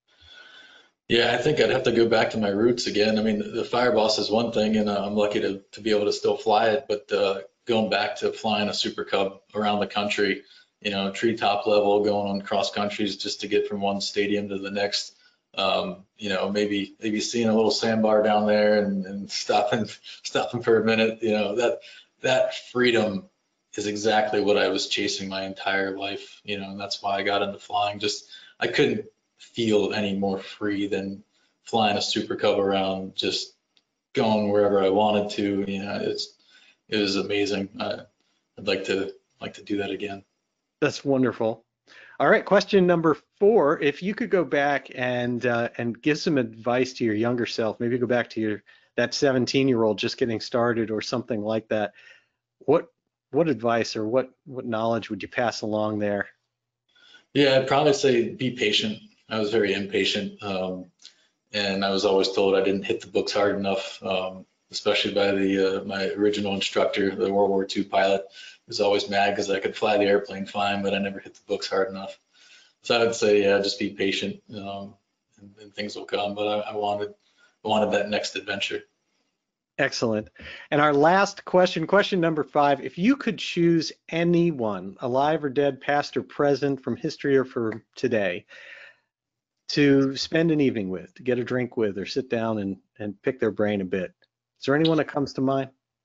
Yeah, I think I'd have to go back to my roots again. I mean, the Fireboss is one thing, and I'm lucky to be able to still fly it, but going back to flying a Super Cub around the country, you know, treetop level, going on cross countries just to get from one stadium to the next, you know, maybe seeing a little sandbar down there and stopping for a minute, you know, that freedom is exactly what I was chasing my entire life, you know, and that's why I got into flying. Just, I couldn't feel any more free than flying a Super Cub around, just going wherever I wanted to. You know, it was amazing. I'd like to do that again. That's wonderful. All right, question number 4. If you could go back and give some advice to your younger self, maybe go back to that 17-year-old just getting started or something like that, what advice or what knowledge would you pass along there? Yeah, I'd probably say be patient. I was very impatient, and I was always told I didn't hit the books hard enough, especially by my original instructor, the World War II pilot. He was always mad because I could fly the airplane fine, but I never hit the books hard enough. So I would say, yeah, just be patient, and things will come. But I wanted that next adventure. Excellent. And our last question number 5, if you could choose anyone, alive or dead, past or present, from history or from today, to spend an evening with, to get a drink with, or sit down and pick their brain a bit, is there anyone that comes to mind?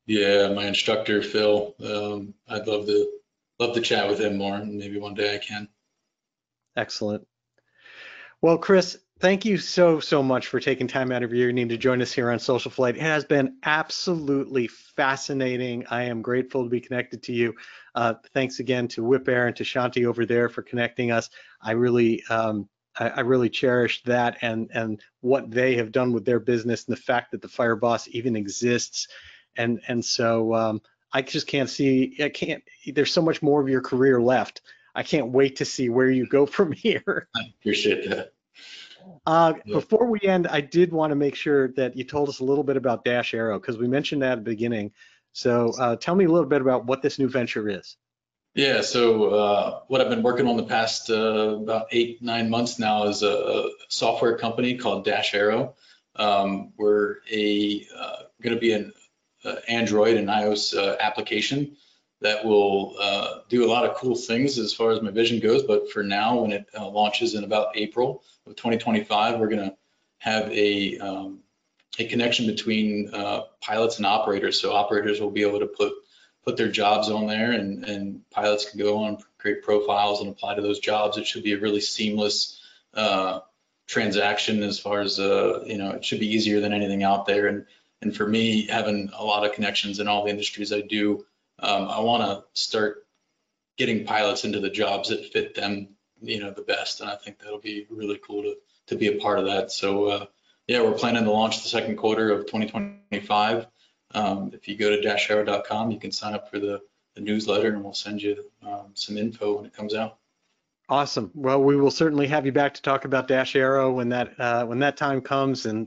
Yeah, my instructor, Phil. I'd love to chat with him more, and maybe one day I can. Excellent. Well, Chris, thank you so much for taking time out of your evening to join us here on Social Flight. It has been absolutely fascinating. I am grateful to be connected to you. Thanks again to Whip Air and to Shanti over there for connecting us. I really cherish that and what they have done with their business and the fact that the Fire Boss even exists. And so I just can't see, there's so much more of your career left. I can't wait to see where you go from here. I appreciate that. Before we end, I did want to make sure that you told us a little bit about Dash Aero, because we mentioned that at the beginning. So tell me a little bit about what this new venture is. Yeah, so what I've been working on the past about 8-9 months now is a software company called Dash Aero. We're going to be an Android and iOS application that will do a lot of cool things as far as my vision goes. But for now, when it launches in about April of 2025, we're going to have a connection between pilots and operators. So operators will be able to put their jobs on there, and pilots can go on, create profiles and apply to those jobs. It should be a really seamless transaction as far as, it should be easier than anything out there. And for me, having a lot of connections in all the industries I do, I want to start getting pilots into the jobs that fit them, the best. And I think that'll be really cool to be a part of that. So yeah, we're planning to launch the second quarter of 2025. If you go to dashaero.com, you can sign up for the newsletter, and we'll send you some info when it comes out. Awesome. Well, we will certainly have you back to talk about Dash Aero when that time comes, and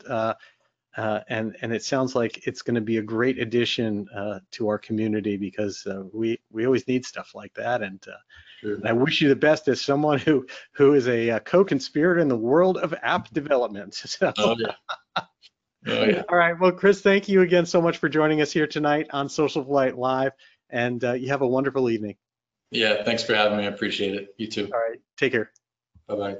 it sounds like it's going to be a great addition to our community, because we always need stuff like that. And Sure. I wish you the best as someone who is a co-conspirator in the world of app development. So. Oh yeah. Oh yeah. All right. Well, Chris, thank you again so much for joining us here tonight on Social Flight Live, and you have a wonderful evening. Yeah. Thanks for having me. I appreciate it. You too. All right. Take care. Bye-bye.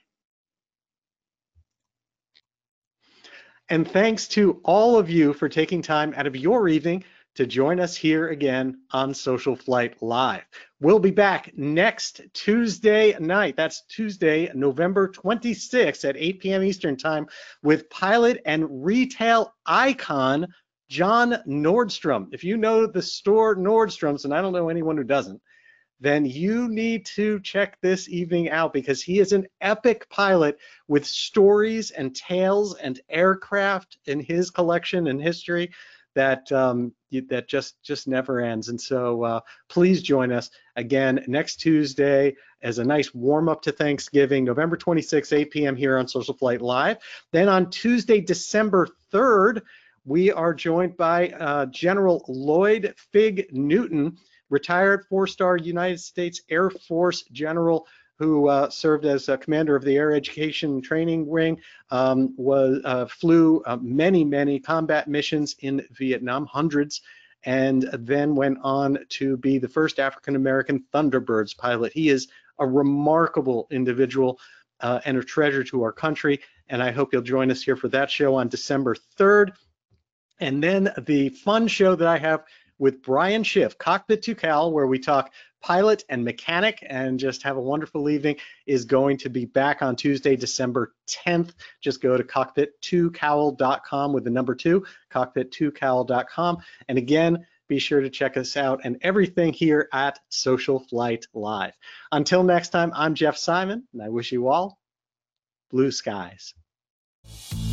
And thanks to all of you for taking time out of your evening to join us here again on Social Flight Live. We'll be back next Tuesday night. That's Tuesday, November 26th at 8 p.m. Eastern Time, with pilot and retail icon John Nordstrom. If you know the store Nordstrom's, and I don't know anyone who doesn't, then you need to check this evening out, because he is an epic pilot with stories and tales and aircraft in his collection and history that that just never ends. And so please join us again next Tuesday as a nice warm up to Thanksgiving, November 26th, 8 p.m. here on Social Flight Live. Then on Tuesday, December 3rd, we are joined by General Lloyd Fig Newton, retired 4-star United States Air Force general who served as commander of the Air Education Training Wing, flew many combat missions in Vietnam, hundreds, and then went on to be the first African-American Thunderbirds pilot. He is a remarkable individual and a treasure to our country, and I hope you'll join us here for that show on December 3rd. And then the fun show that I have with Brian Schiff, Cockpit to Cal, where we talk pilot and mechanic and just have a wonderful evening, is going to be back on Tuesday, December 10th. Just go to cockpit2cowl.com with the number 2, cockpit2cowl.com. And again, be sure to check us out and everything here at Social Flight Live. Until next time, I'm Jeff Simon, and I wish you all blue skies.